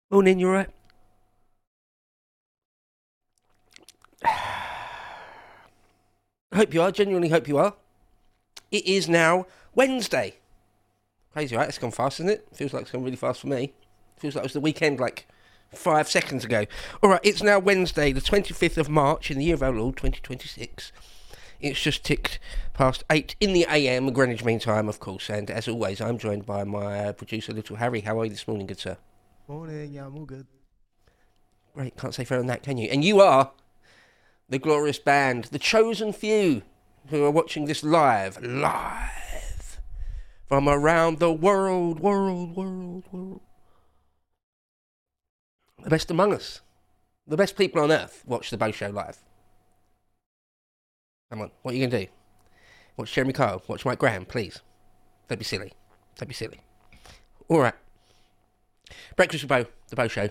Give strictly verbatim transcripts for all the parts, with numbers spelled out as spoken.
Morning, you alright? I hope you are, genuinely hope you are. It is now Wednesday. Crazy, right? It's gone fast, isn't it? Feels like it's gone really fast for me. Feels like it was the weekend like five seconds ago. Alright, it's now Wednesday, the twenty-fifth of March in the year of our Lord, twenty twenty-six. It's just ticked past eight in the A M, Greenwich Mean Time, of course. And as always, I'm joined by my uh, producer, Little Harry. How are you this morning, good sir? Morning, yeah, I'm all good. Great, can't say fairer than that, can you? And you are the glorious band, the chosen few who are watching this live, live, from around the world, world, world, world. The best among us, the best people on earth watch the Bo Show live. Come on, what are you going to do? Watch Jeremy Kyle, watch Mike Graham, please. Don't be silly, don't be silly. All right. Breakfast with Bo, the Bo Show.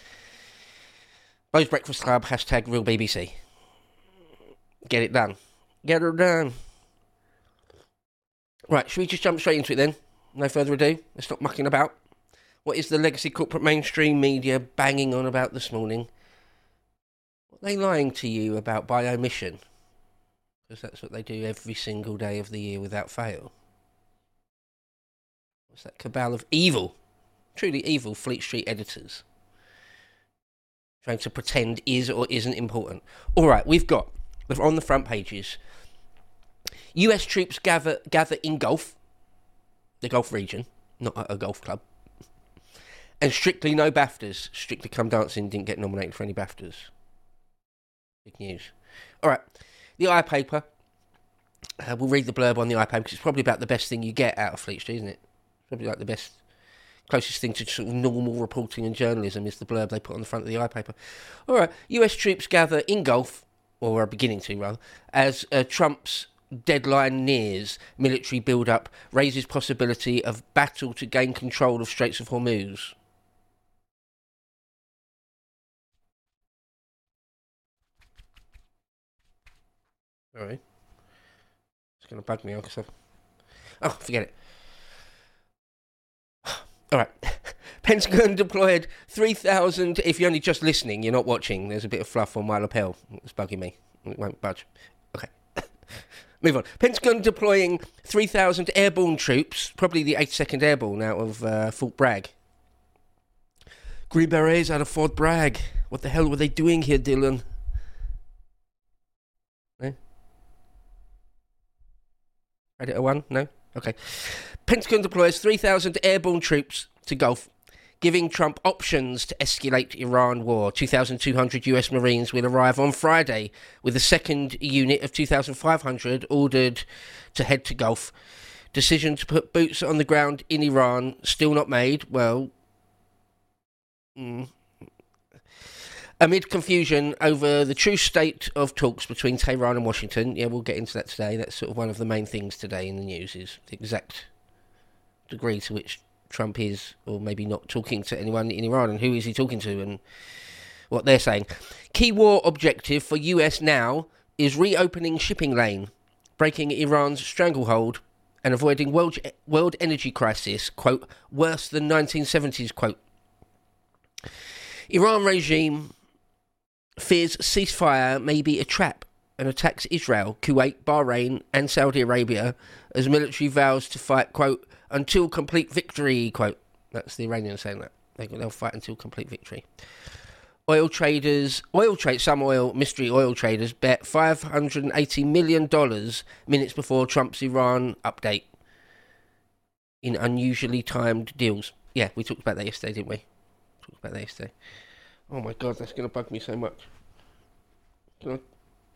Bo's Breakfast Club, hashtag real B B C. Get it done. Get her done. Right, should we just jump straight into it then? No further ado. Let's stop mucking about. What is the legacy corporate mainstream media banging on about this morning? What are they lying to you about by omission? Because that's what they do every single day of the year without fail. What's that cabal of evil, truly evil Fleet Street editors trying to pretend is or isn't important? All right, we've got on the front pages, U S troops gather gather in Gulf, the Gulf region, not a, a golf club, and Strictly no BAFTAs. Strictly Come Dancing didn't get nominated for any BAFTAs. Big news. All right, the iPaper. Uh, we'll read the blurb on the iPaper because it's probably about the best thing you get out of Fleet Street, isn't it? Probably like the best, closest thing to sort of normal reporting and journalism is the blurb they put on the front of the iPaper. All right, U S troops gather in Gulf, or are beginning to rather, as uh, Trump's deadline nears. Military build-up raises possibility of battle to gain control of Straits of Hormuz. All right. It's going to bug me, because I've... Oh, forget it. All right. Pentagon deployed three thousand... If you're only just listening, you're not watching, there's a bit of fluff on my lapel. It's bugging me. It won't budge. Okay. Move on. Pentagon deploying three thousand airborne troops, probably the eighty-second Airborne out of uh, Fort Bragg. Green Berets out of Fort Bragg. What the hell were they doing here, Dylan? No? Predator one? No? Okay. Pentagon deploys three thousand airborne troops to Gulf, giving Trump options to escalate Iran war. two thousand two hundred U S Marines will arrive on Friday, with a second unit of two thousand five hundred ordered to head to Gulf. Decision to put boots on the ground in Iran still not made. Well, mm, amid confusion over the true state of talks between Tehran and Washington. Yeah, we'll get into that today. That's sort of one of the main things today in the news, is the exact degree to which Trump is, or maybe not, talking to anyone in Iran, and who is he talking to, and what they're saying. Key war objective for U S now is reopening shipping lane, breaking Iran's stranglehold, and avoiding world, world energy crisis, quote, worse than nineteen seventies, quote. Iran regime fears ceasefire may be a trap and attacks Israel, Kuwait, Bahrain and Saudi Arabia as military vows to fight, quote, until complete victory, quote. That's the Iranians saying that. They, they'll fight until complete victory. Oil traders, oil trade, some oil, mystery oil traders bet five hundred eighty million dollars minutes before Trump's Iran update in unusually timed deals. Yeah, we talked about that yesterday, didn't we? Talked about that yesterday. Oh my God, that's going to bug me so much. Can I...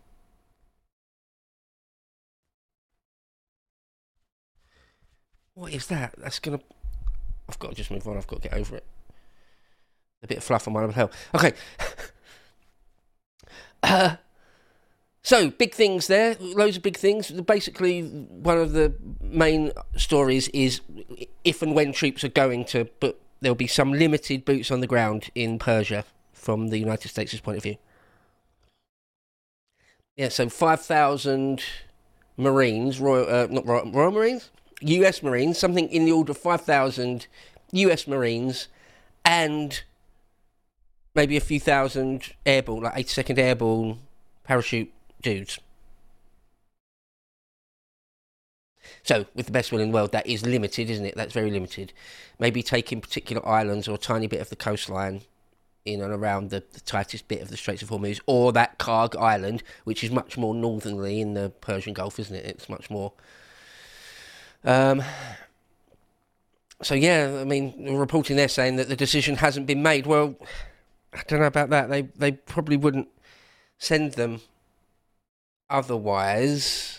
What is that? That's going to... I've got to just move on. I've got to get over it. A bit of fluff on my hell. Okay. uh, so, big things there. Loads of big things. Basically, one of the main stories is if and when troops are going to... But there'll be some limited boots on the ground in Persia from the United States' point of view. Yeah, so five thousand Marines, Royal, uh, not Royal, Royal Marines? U S Marines, something in the order of five thousand U S Marines and maybe a few thousand airborne, like eighty-second Airborne parachute dudes. So, with the best will in the world, that is limited, isn't it? That's very limited. Maybe taking particular islands or a tiny bit of the coastline in and around the, the tightest bit of the Straits of Hormuz, or that Karg Island, which is much more northernly in the Persian Gulf, isn't it? It's much more... Um, so, yeah, I mean, the reporting there saying that the decision hasn't been made. Well, I don't know about that. They, they probably wouldn't send them otherwise.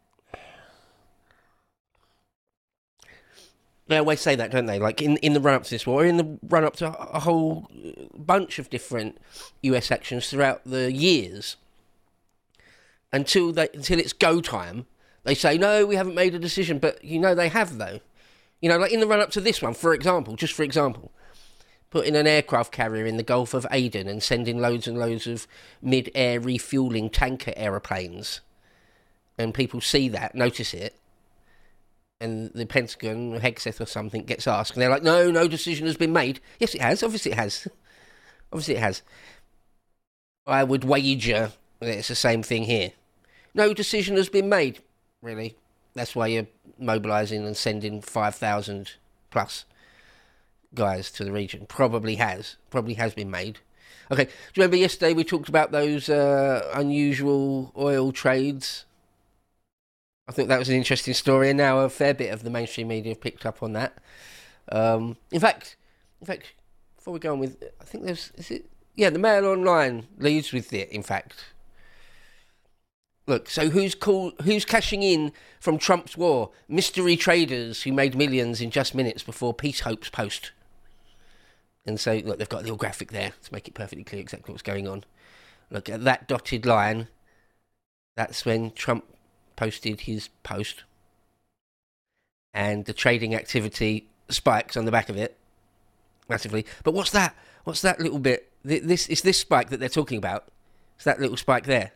They always say that, don't they? Like in, in the run-up to this war, or in the run-up to a whole bunch of different U S actions throughout the years. Until they, until it's go time, they say, no, we haven't made a decision. But, you know, they have, though. You know, like in the run-up to this one, for example, just for example, putting an aircraft carrier in the Gulf of Aden and sending loads and loads of mid-air refuelling tanker aeroplanes. And people see that, notice it. And the Pentagon, or Hegseth or something, gets asked, and they're like, no, no decision has been made. Yes, it has. Obviously it has. Obviously it has. I would wager that it's the same thing here. No decision has been made. Really? That's why you're mobilising and sending five thousand plus guys to the region. Probably has. Probably has been made. Okay, do you remember yesterday we talked about those uh, unusual oil trades? I think that was an interesting story, and now a fair bit of the mainstream media have picked up on that. Um, in fact, in fact, before we go on with, I think there's, is it? Yeah, the Mail Online leads with it. In fact, look. So who's call, Who's cashing in from Trump's war? Mystery traders who made millions in just minutes before peace hopes post. And so, look, they've got a little graphic there to make it perfectly clear exactly what's going on. Look at that dotted line. That's when Trump posted his post, and the trading activity spikes on the back of it massively. But what's that? What's that little bit? This is this spike that they're talking about. It's that little spike there.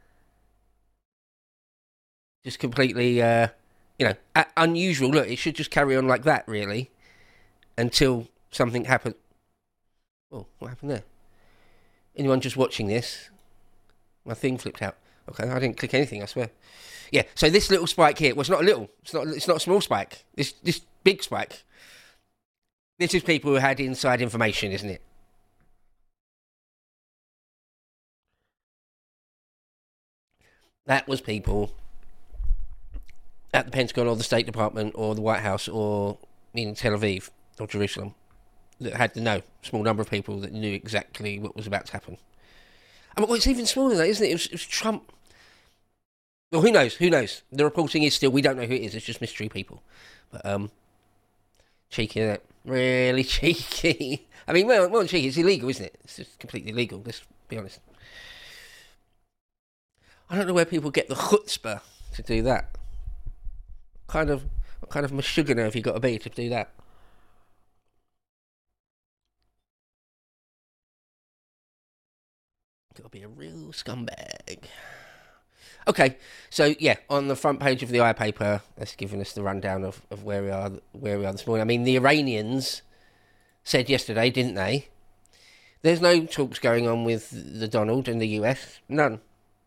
Just completely, uh, you know, a- unusual. Look, it should just carry on like that, really, until something happens. Oh, what happened there? Anyone just watching this? My thing flipped out. Okay, I didn't click anything, I swear. Yeah, so this little spike here, well, it's not a little, it's not it's not a small spike. This this big spike. This is people who had inside information, isn't it? That was people at the Pentagon or the State Department or the White House or in Tel Aviv or Jerusalem that had to know, small number of people that knew exactly what was about to happen. I mean, well, it's even smaller than that, isn't it? It was, it was Trump. Well, who knows? Who knows? The reporting is still, we don't know who it is. It's just mystery people. But, um, cheeky, isn't it? Really cheeky. I mean, well, well, cheeky. It's illegal, isn't it? It's just completely illegal, let's be honest. I don't know where people get the chutzpah to do that. What kind of, what kind of mashugana have you got to be to do that? Got to be a real scumbag. Okay, so yeah, on the front page of the iPaper, that's giving us the rundown of, of where we are where we are this morning. I mean, the Iranians said yesterday, didn't they? There's no talks going on with the Donald and the U S, none.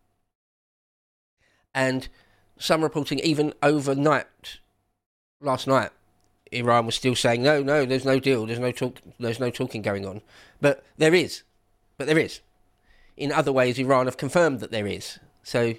And some reporting even overnight, last night, Iran was still saying no, no, there's no deal, there's no talk, there's no talking going on. But there is, but there is. In other ways, Iran have confirmed that there is. So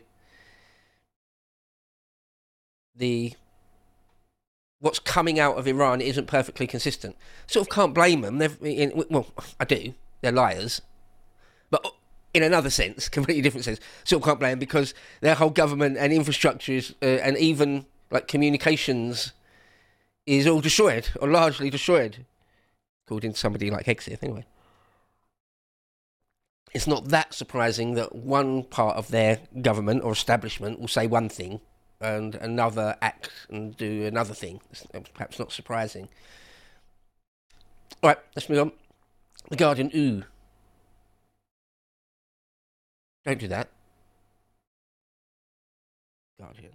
the what's coming out of Iran isn't perfectly consistent. Sort of can't blame them. They've, in, well, I do. They're liars. But in another sense, completely different sense, sort of can't blame them because their whole government and infrastructure is, uh, and even like communications is all destroyed or largely destroyed, according to somebody like Hegseth, anyway. It's not that surprising that one part of their government or establishment will say one thing and another act and do another thing. It's perhaps not surprising. All right, let's move on. The Guardian, ooh. Don't do that. Guardian.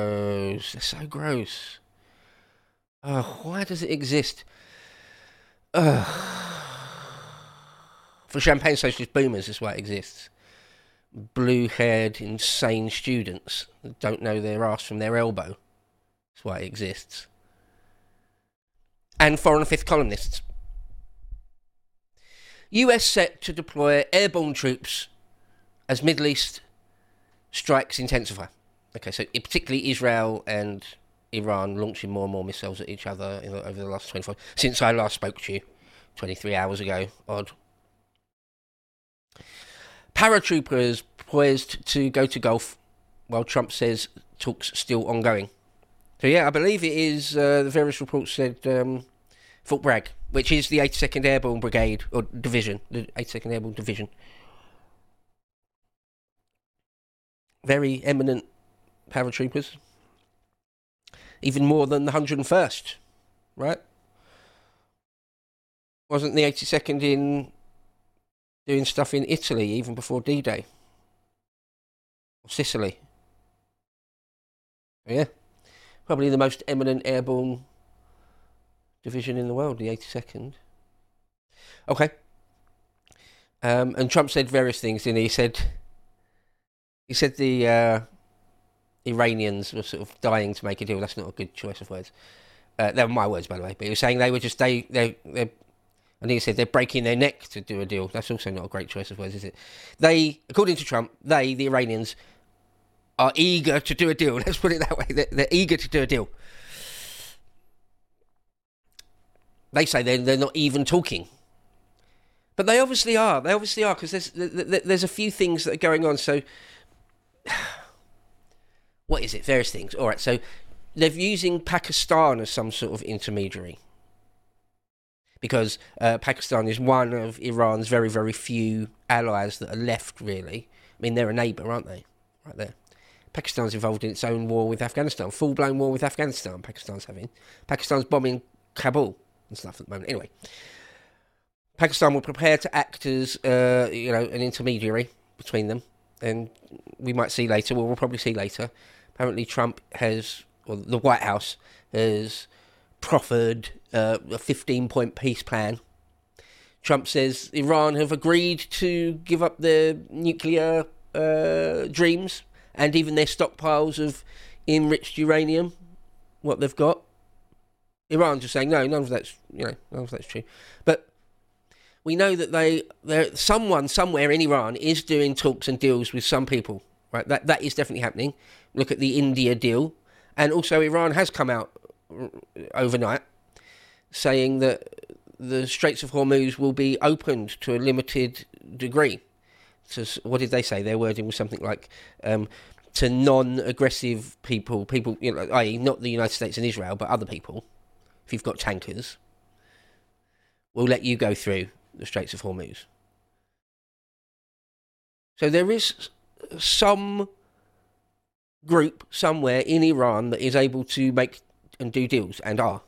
Gross. They're so gross. Oh, why does it exist? For champagne socialist boomers, that's why it exists. Blue-haired, insane students that don't know their arse from their elbow. That's why it exists. And foreign fifth columnists. U S set to deploy airborne troops as Middle East strikes intensify. Okay, so particularly Israel and Iran launching more and more missiles at each other in the, over the last twenty-four... Since I last spoke to you, twenty-three hours ago, odd. Paratroopers poised to go to Gulf, while Trump says talks still ongoing. So yeah, I believe it is, uh, the various reports said um, Fort Bragg, which is the eighty-second Airborne Brigade, or Division, the eighty-second Airborne Division. Very eminent paratroopers. Even more than the one hundred and first, right? Wasn't the eighty-second in doing stuff in Italy even before D-Day? Or Sicily? Yeah. Probably the most eminent airborne division in the world, the eighty-second. Okay. Um, and Trump said various things, didn't he? He said, he said the uh, Iranians were sort of dying to make a deal. That's not a good choice of words. Uh, they were my words, by the way. But he was saying they were just, they, they, they I think he said they're breaking their neck to do a deal. That's also not a great choice of words, is it? They, according to Trump, they, the Iranians, are eager to do a deal. Let's put it that way. They're, they're eager to do a deal. They say they're, they're not even talking. But they obviously are. They obviously are, because there's, there's a few things that are going on. So, what is it? Various things. All right, so they're using Pakistan as some sort of intermediary. Because uh, Pakistan is one of Iran's very, very few allies that are left, really. I mean, they're a neighbour, aren't they? Right there. Pakistan's involved in its own war with Afghanistan. Full-blown war with Afghanistan, Pakistan's having. Pakistan's bombing Kabul and stuff at the moment. Anyway, Pakistan will prepare to act as, uh, you know, an intermediary between them. And we might see later, well, we'll probably see later. Apparently Trump has, or the White House has proffered uh, a fifteen-point peace plan. Trump says Iran have agreed to give up their nuclear uh, dreams and even their stockpiles of enriched uranium, what they've got. Iran's just saying, no, none of that's, you know, none of that's true. But we know that they, there, someone somewhere in Iran is doing talks and deals with some people, right? That that is definitely happening. Look at the India deal. And also Iran has come out overnight saying that the Straits of Hormuz will be opened to a limited degree. So what did they say? Their wording was something like um, to non-aggressive people, people, you know, that is not the United States and Israel, but other people. If you've got tankers, we'll let you go through the Straits of Hormuz. So there is some group somewhere in Iran that is able to make and do deals, and are.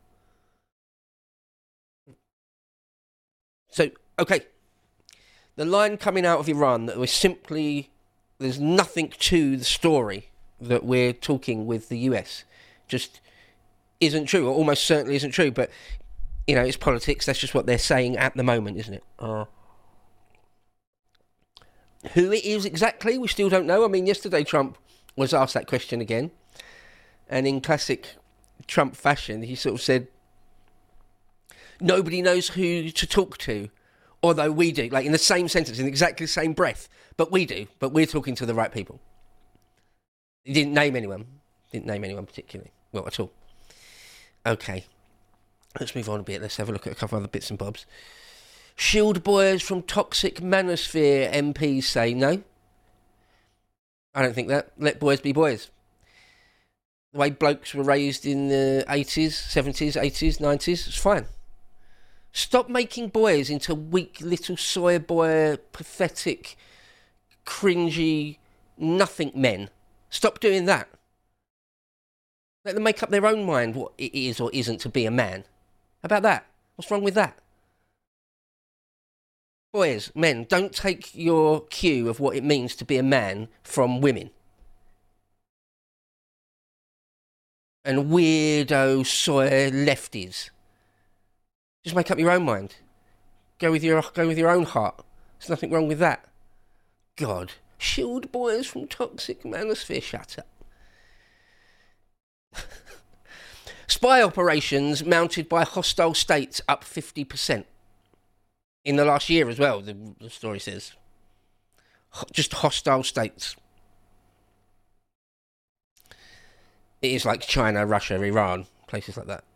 So, okay. The line coming out of Iran that was simply, there's nothing to the story that we're talking with the U S, just isn't true, or almost certainly isn't true, but, you know, it's politics, that's just what they're saying at the moment, isn't it? Uh, who it is exactly, we still don't know. I mean, yesterday Trump was asked that question again, and in classic Trump fashion, he sort of said, nobody knows who to talk to, although we do, like in the same sentence, in exactly the same breath, but we do, but we're talking to the right people. He didn't name anyone, didn't name anyone particularly, well, at all. Okay, let's move on a bit, let's have a look at a couple of other bits and bobs. Shield boys from toxic manosphere, M Ps say no. I don't think that. Let boys be boys. The way blokes were raised in the eighties, seventies, eighties, nineties, it's fine. Stop making boys into weak little soy boy, pathetic, cringy, nothing men. Stop doing that. Let them make up their own mind what it is or isn't to be a man. How about that? What's wrong with that? Boys, men, don't take your cue of what it means to be a man from women. And weirdo soy lefties. Just make up your own mind. Go with your go with your own heart. There's nothing wrong with that. God, shield boys from toxic manosphere. Shut up. Spy operations mounted by hostile states up fifty percent in the last year as well. The, the story says, just hostile states. It is like China, Russia, Iran, places like that.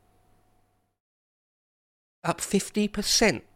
Up fifty percent.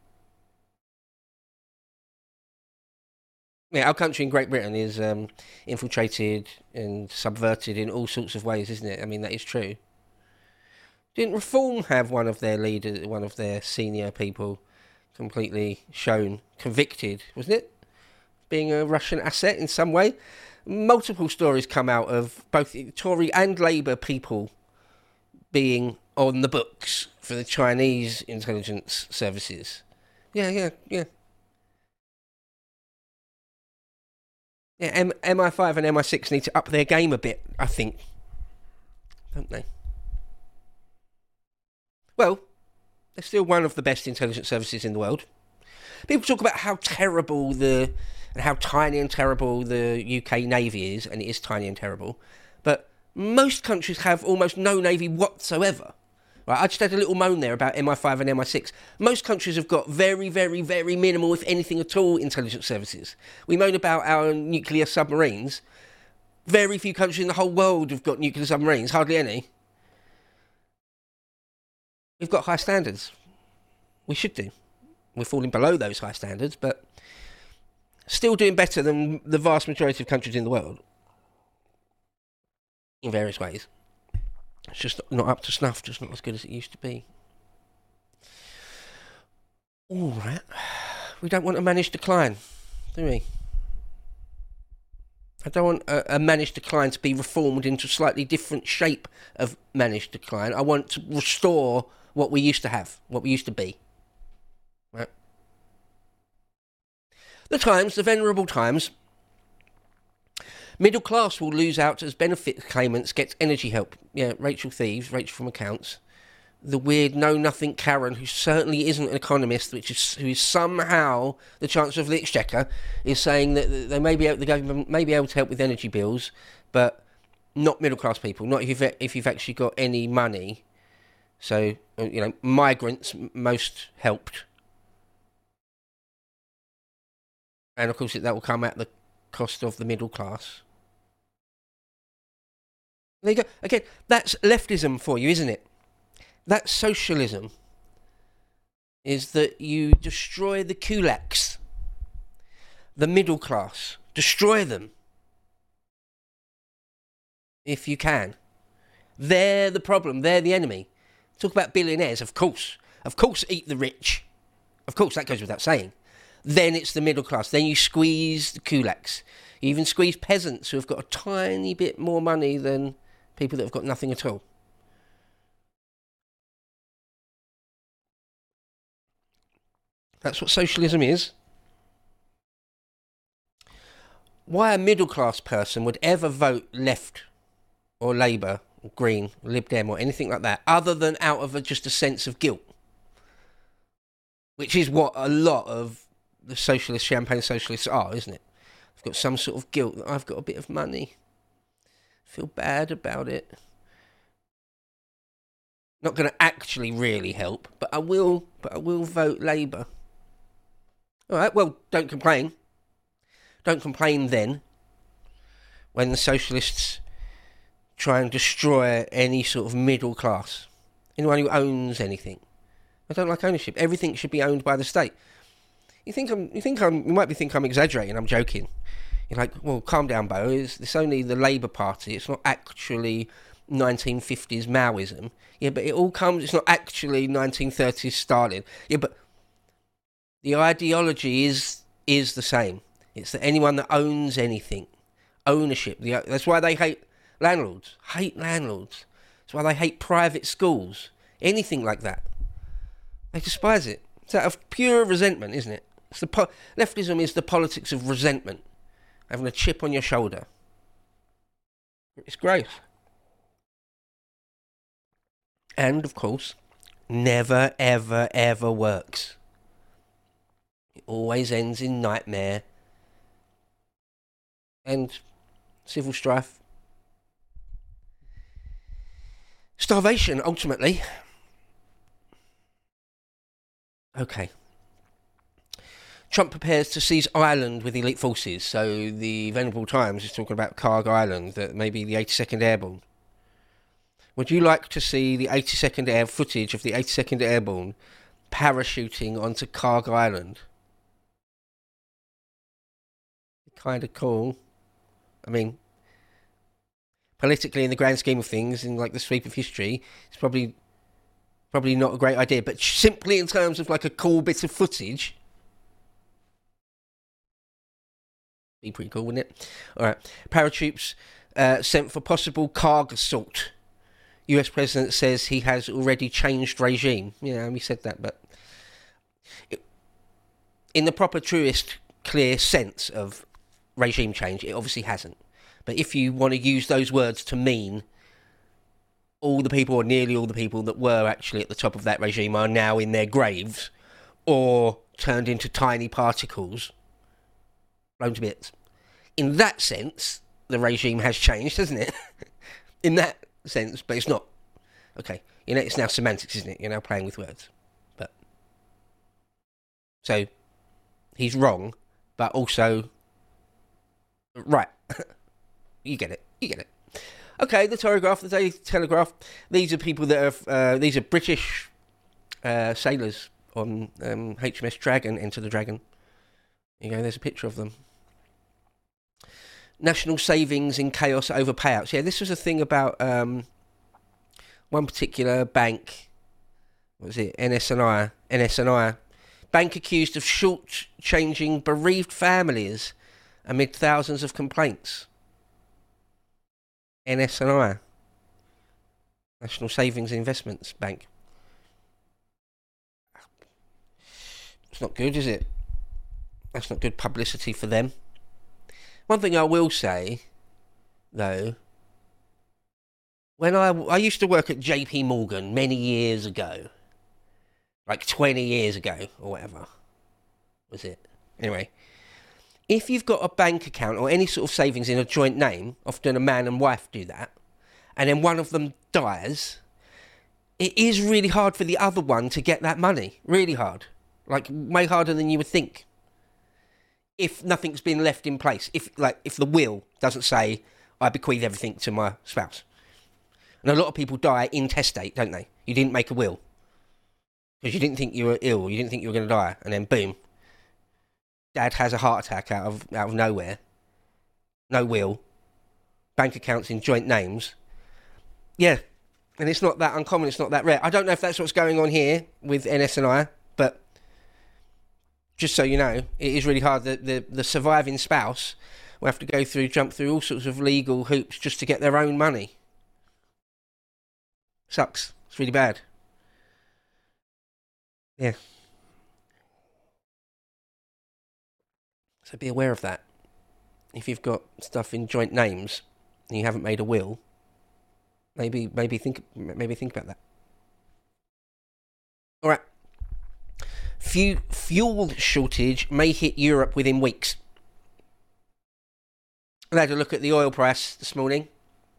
Yeah, our country in Great Britain is um, infiltrated and subverted in all sorts of ways, isn't it? I mean, that is true. Didn't Reform have one of their leaders, one of their senior people, completely shown, convicted, wasn't it? Being a Russian asset in some way? Multiple stories come out of both Tory and Labour people being on the books for the Chinese intelligence services. Yeah, yeah, yeah. Yeah, M- MI5 and M I six need to up their game a bit, I think. Don't they? Well, they're still one of the best intelligence services in the world. People talk about how terrible the... and how tiny and terrible the U K Navy is, and it is tiny and terrible. But most countries have almost no Navy whatsoever. Right, I just had a little moan there about M I five and M I six. Most countries have got very, very, very minimal, if anything at all, intelligence services. We moan about our nuclear submarines. Very few countries in the whole world have got nuclear submarines, hardly any. We've got high standards. We should do. We're falling below those high standards, but still doing better than the vast majority of countries in the world. In various ways. It's just not up to snuff, just not as good as it used to be. Alright. We don't want a managed decline, do we? I don't want a, a managed decline to be reformed into a slightly different shape of managed decline. I want to restore what we used to have, what we used to be. Right? The Times, the venerable Times. Middle class will lose out as benefit claimants get energy help. Yeah, Rachel Thieves, Rachel from Accounts. The weird know-nothing Karen, who certainly isn't an economist, which is who is somehow the Chancellor of the Exchequer, is saying that they may be able, the government may be able to help with energy bills, but not middle-class people, not if you've, if you've actually got any money. So, you know, migrants most helped. And, of course, that will come at the cost of the middle class. There you go. Again, that's leftism for you, isn't it? That's socialism. Is that you destroy the kulaks, the middle class. Destroy them. If you can. They're the problem. They're the enemy. Talk about billionaires, of course. Of course, eat the rich. Of course, that goes without saying. Then it's the middle class. Then you squeeze the kulaks. You even squeeze peasants who have got a tiny bit more money than people that have got nothing at all. That's what socialism is. Why a middle class person would ever vote left or Labour or Green or Lib Dem or anything like that, other than out of a, just a sense of guilt, which is what a lot of the socialist, champagne socialists are, isn't it? I've got some sort of guilt that I've got a bit of money. Feel bad about it. Not going to actually really help, but I will. But I will vote Labour. All right. Well, don't complain. Don't complain then. When the socialists try and destroy any sort of middle class, anyone who owns anything. I don't like ownership. Everything should be owned by the state. You think I'm? You think I'm? You might be think I'm exaggerating. I'm joking. You're like, well, calm down, Bo. It's, it's only the Labour Party. It's not actually nineteen fifties Maoism. Yeah, but it all comes... It's not actually nineteen thirties Stalin. Yeah, but the ideology is is the same. It's that anyone that owns anything, ownership. The, that's why they hate landlords. Hate landlords. That's why they hate private schools. Anything like that. They despise it. It's out of pure resentment, isn't it? It's the po- Leftism is the politics of resentment. Having a chip on your shoulder. It's great. And, of course, never, ever, ever works. It always ends in nightmare and civil strife. Starvation, ultimately. Okay. Trump prepares to seize Ireland with elite forces. So the Venerable Times is talking about Carg Island, that maybe the eighty-second Airborne. Would you like to see the eighty-second Air footage of the eighty-second Airborne parachuting onto Carg Island? Kind of cool. I mean, politically, in the grand scheme of things, in like the sweep of history, it's probably probably not a great idea. But simply in terms of like a cool bit of footage, be pretty cool, wouldn't it? All right, paratroops uh, sent for possible Carg assault. U S president says he has already changed regime. Yeah, we said that, but it, in the proper, truest, clear sense of regime change, it obviously hasn't. But if you want to use those words to mean all the people, or nearly all the people that were actually at the top of that regime are now in their graves, or turned into tiny particles, blown to bits. In that sense, the regime has changed, hasn't it? In that sense, but it's not. Okay, you know, it's now semantics, isn't it? You're now playing with words. But so he's wrong, but also right. You get it. You get it. Okay, the Telegraph, the Daily Telegraph. These are people that are. Uh, these are British uh, sailors on um, H M S Dragon, Enter the Dragon. There you go. There's a picture of them. National savings in chaos over payouts. Yeah, this was a thing about um, one particular bank. What was it? N S N I. N S N I. Bank accused of short-changing bereaved families amid thousands of complaints. N S N I. National Savings and Investments Bank. It's not good, is it? That's not good publicity for them. One thing I will say, though, when I, I used to work at J P Morgan many years ago, like twenty years ago, or whatever, was it? Anyway, if you've got a bank account or any sort of savings in a joint name, often a man and wife do that, and then one of them dies, it is really hard for the other one to get that money. Really hard. Like, way harder than you would think. If nothing's been left in place, if like if the will doesn't say I bequeath everything to my spouse, and a lot of people die intestate, don't they? You didn't make a will because you didn't think you were ill, you didn't think you were going to die, and then boom, dad has a heart attack out of out of nowhere. No will, bank accounts in joint names. Yeah, and it's not that uncommon. It's not that rare. I don't know if that's what's going on here with N S N I, but just so you know, it is really hard. The, the, the surviving spouse will have to go through, jump through all sorts of legal hoops just to get their own money. Sucks. It's really bad. Yeah. So be aware of that. If you've got stuff in joint names and you haven't made a will, maybe maybe think maybe think about that. All right. Few, fuel shortage may hit Europe within weeks. I had a look at the oil price this morning.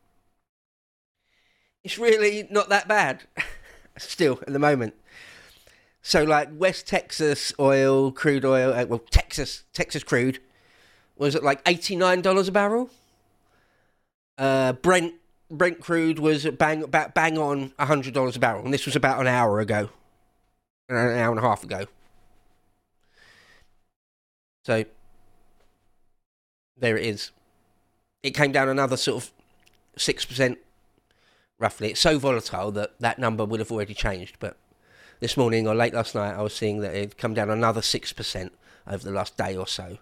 It's really not that bad. Still, at the moment. So, like, West Texas oil, crude oil, uh, well, Texas, Texas crude, was at like eighty-nine dollars a barrel. Uh, Brent, Brent crude was at bang, about bang on one hundred dollars a barrel. And this was about an hour ago. An hour and a half ago. So, there it is. It came down another sort of six percent, roughly. It's so volatile that that number would have already changed. But this morning or late last night, I was seeing that it had come down another six percent over the last day or so.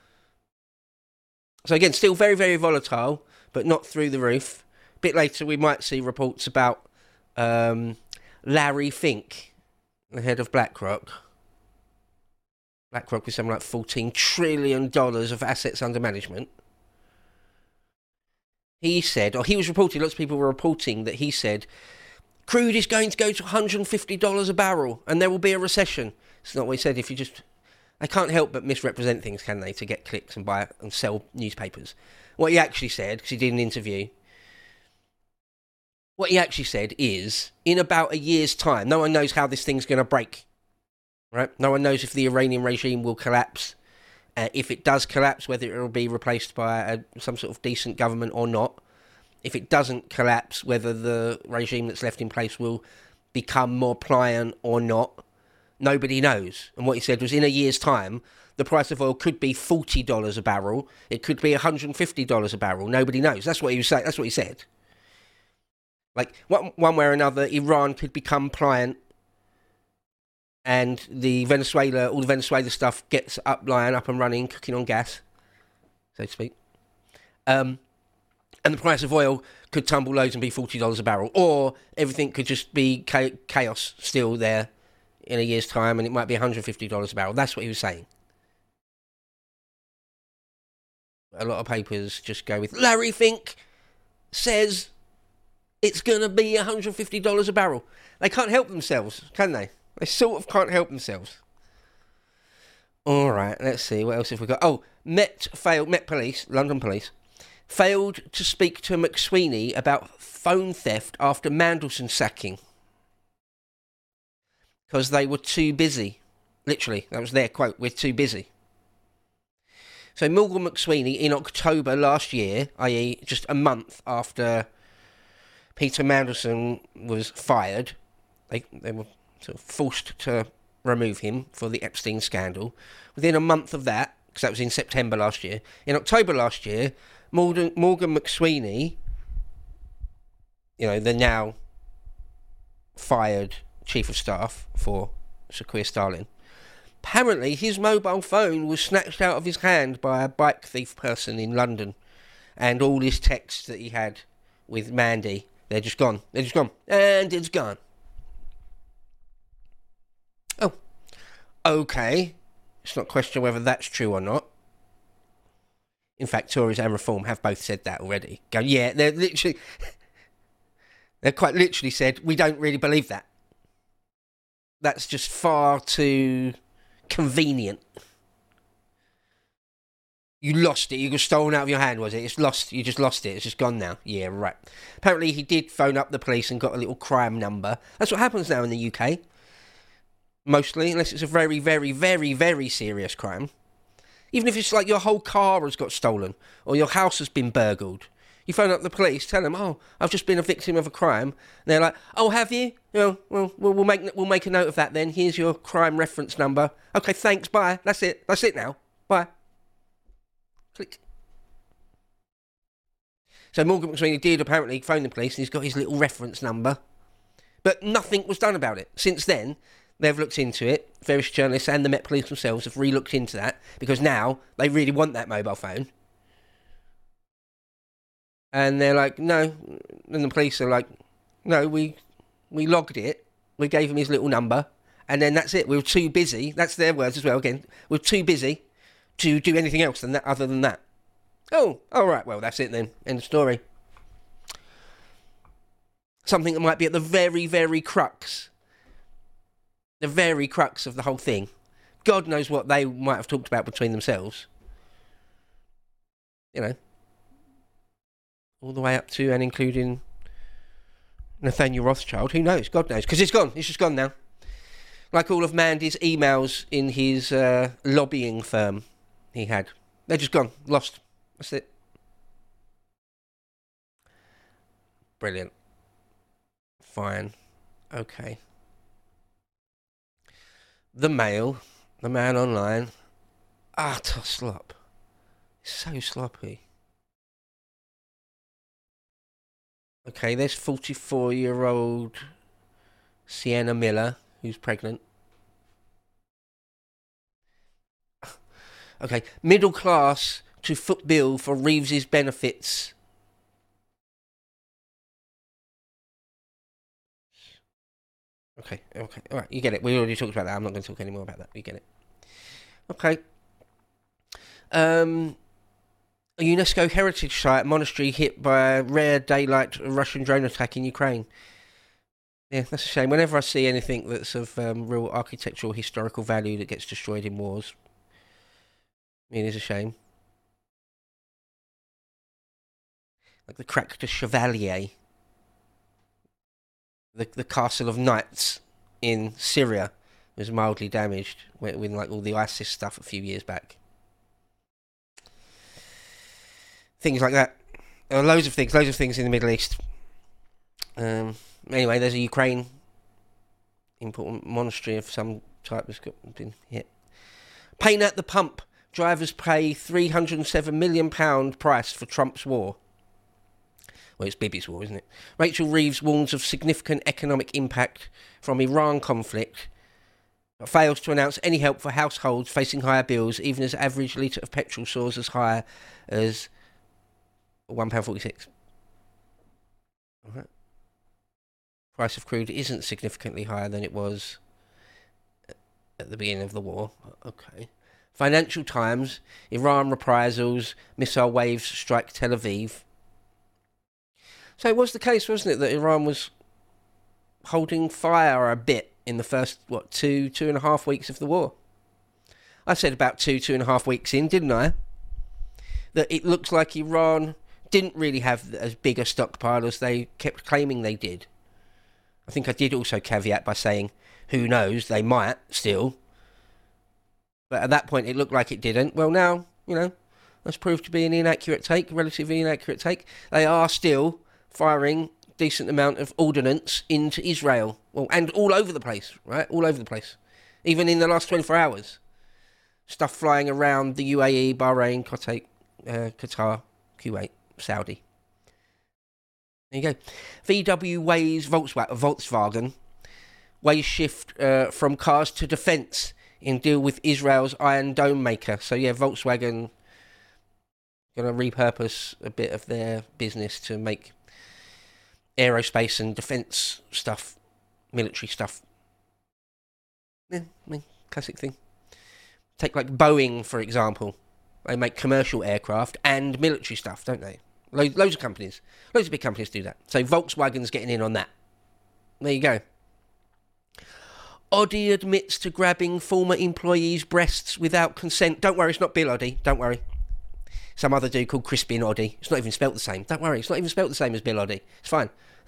So again, still very, very volatile, but not through the roof. A bit later, we might see reports about um, Larry Fink, the head of BlackRock. BlackRock with something like fourteen trillion dollars of assets under management. He said, or he was reporting, lots of people were reporting that he said crude is going to go to one hundred fifty dollars a barrel and there will be a recession. It's not what he said. If you just... They can't help but misrepresent things, can they, to get clicks and buy and sell newspapers. What he actually said, because he did an interview, what he actually said is, in about a year's time, no one knows how this thing's going to break, right? No one knows if the Iranian regime will collapse. Uh, if it does collapse, whether it will be replaced by a, some sort of decent government or not. If it doesn't collapse, whether the regime that's left in place will become more pliant or not. Nobody knows. And what he said was, in a year's time, the price of oil could be forty dollars a barrel. It could be one hundred fifty dollars a barrel. Nobody knows. That's what he was saying. That's what he said. Like, one, one way or another, Iran could become pliant, and the Venezuela, all the Venezuela stuff gets up, lying up and running, cooking on gas, so to speak. Um, and the price of oil could tumble loads and be forty dollars a barrel. Or everything could just be chaos still there in a year's time, and it might be one hundred fifty dollars a barrel. That's what he was saying. A lot of papers just go with, Larry Fink says it's going to be one hundred fifty dollars a barrel. They can't help themselves, can they? They sort of can't help themselves. All right, let's see. What else have we got? Oh, Met failed, Met Police, London Police, failed to speak to McSweeney about phone theft after Mandelson sacking. Because they were too busy. Literally, that was their quote, we're too busy. So Morgan McSweeney, in October last year, that is just a month after Peter Mandelson was fired, they, they were sort of forced to remove him for the Epstein scandal. Within a month of that, because that was in September last year, in October last year, Morgan, Morgan McSweeney, you know, the now fired Chief of Staff for Sir Keir Starmer, apparently his mobile phone was snatched out of his hand by a bike thief person in London, and all his texts that he had with Mandy, they're just gone. They're just gone. And it's gone. Oh. Okay. It's not a question whether that's true or not. In fact, Tories and Reform have both said that already. Go, yeah, they're literally... They're quite literally said, we don't really believe that. That's just far too convenient. You lost it. You got stolen out of your hand, was it? It's lost. You just lost it. It's just gone now. Yeah, right. Apparently, he did phone up the police and got a little crime number. That's what happens now in the U K. Mostly, unless it's a very, very, very, very serious crime. Even if it's like your whole car has got stolen or your house has been burgled. You phone up the police, tell them, oh, I've just been a victim of a crime. And they're like, oh, have you? You know, well, we'll, we'll make we'll make a note of that then. Here's your crime reference number. Okay, thanks, bye. That's it. That's it now. Bye. Click. So Morgan McSweeney did apparently phone the police and he's got his little reference number. But nothing was done about it. Since then, they've looked into it. Various journalists and the Met Police themselves have re-looked into that because now they really want that mobile phone. And they're like, no. And the police are like, no, we we logged it. We gave him his little number. And then that's it. We were too busy. That's their words as well, again. We were too busy to do anything else than that, other than that. Oh, all right. Well, that's it then. End of story. Something that might be at the very, very crux. The very crux of the whole thing. God knows what they might have talked about between themselves. You know. All the way up to and including Nathaniel Rothschild. Who knows? God knows. Because it's gone. It's just gone now. Like all of Mandy's emails in his uh, lobbying firm he had. They're just gone. Lost. That's it. Brilliant. Fine. Okay. The Mail. The Man Online. Utter slop. So sloppy. Okay, there's forty-four-year-old Sienna Miller, who's pregnant. Okay, middle class to foot bill for Reeves's benefits. Okay, okay, all right, you get it. We already talked about that. I'm not going to talk any more about that. You get it. Okay. Um... A UNESCO heritage site monastery hit by a rare daylight Russian drone attack in Ukraine. Yeah, that's a shame. Whenever I see anything that's of um, real architectural historical value that gets destroyed in wars, I mean, it is a shame. Like the Crac de Chevalier, the the castle of knights in Syria was mildly damaged when, when like all the ISIS stuff a few years back. Things like that. There are loads of things, loads of things in the Middle East. Um, anyway, there's a Ukraine important monastery of some type that's got, been hit. Pain at the pump. Drivers pay three hundred seven million pounds price for Trump's war. Well, it's Bibi's war, isn't it? Rachel Reeves warns of significant economic impact from Iran conflict, but fails to announce any help for households facing higher bills, even as average litre of petrol soars as high as one pound forty-six. All right. Price of crude isn't significantly higher than it was at the beginning of the war. Okay. Financial Times, Iran reprisals, missile waves strike Tel Aviv. So it was the case, wasn't it, that Iran was holding fire a bit in the first, what, two, two and a half weeks of the war? I said about two, two and a half weeks in, didn't I? That it looks like Iran didn't really have as big a stockpile as they kept claiming they did. I think I did also caveat by saying, who knows, they might still. But at that point it looked like it didn't. Well, now, you know, that's proved to be an inaccurate take, relatively inaccurate take. They are still firing a decent amount of ordnance into Israel. Well, and all over the place, right? All over the place. Even in the last twenty-four hours. Stuff flying around the U A E, Bahrain, Qatar, uh, Qatar, Kuwait, Saudi. There you go. V W weighs Volkswagen, Volkswagen weighs shift uh, from cars to defence in deal with Israel's Iron Dome maker. So yeah, Volkswagen going to repurpose a bit of their business to make aerospace and defence stuff, military stuff. Yeah, I mean, classic thing. Take like Boeing, for example. They make commercial aircraft and military stuff, don't they? Lo- loads of companies. Loads of big companies do that. So Volkswagen's getting in on that. There you go. Oddie admits to grabbing former employees' breasts without consent. Don't worry, it's not Bill Oddie. Don't worry. Some other dude called Crispin Oddie. It's not even spelt the same. Don't worry, it's not even spelt the same as Bill Oddie. It's fine.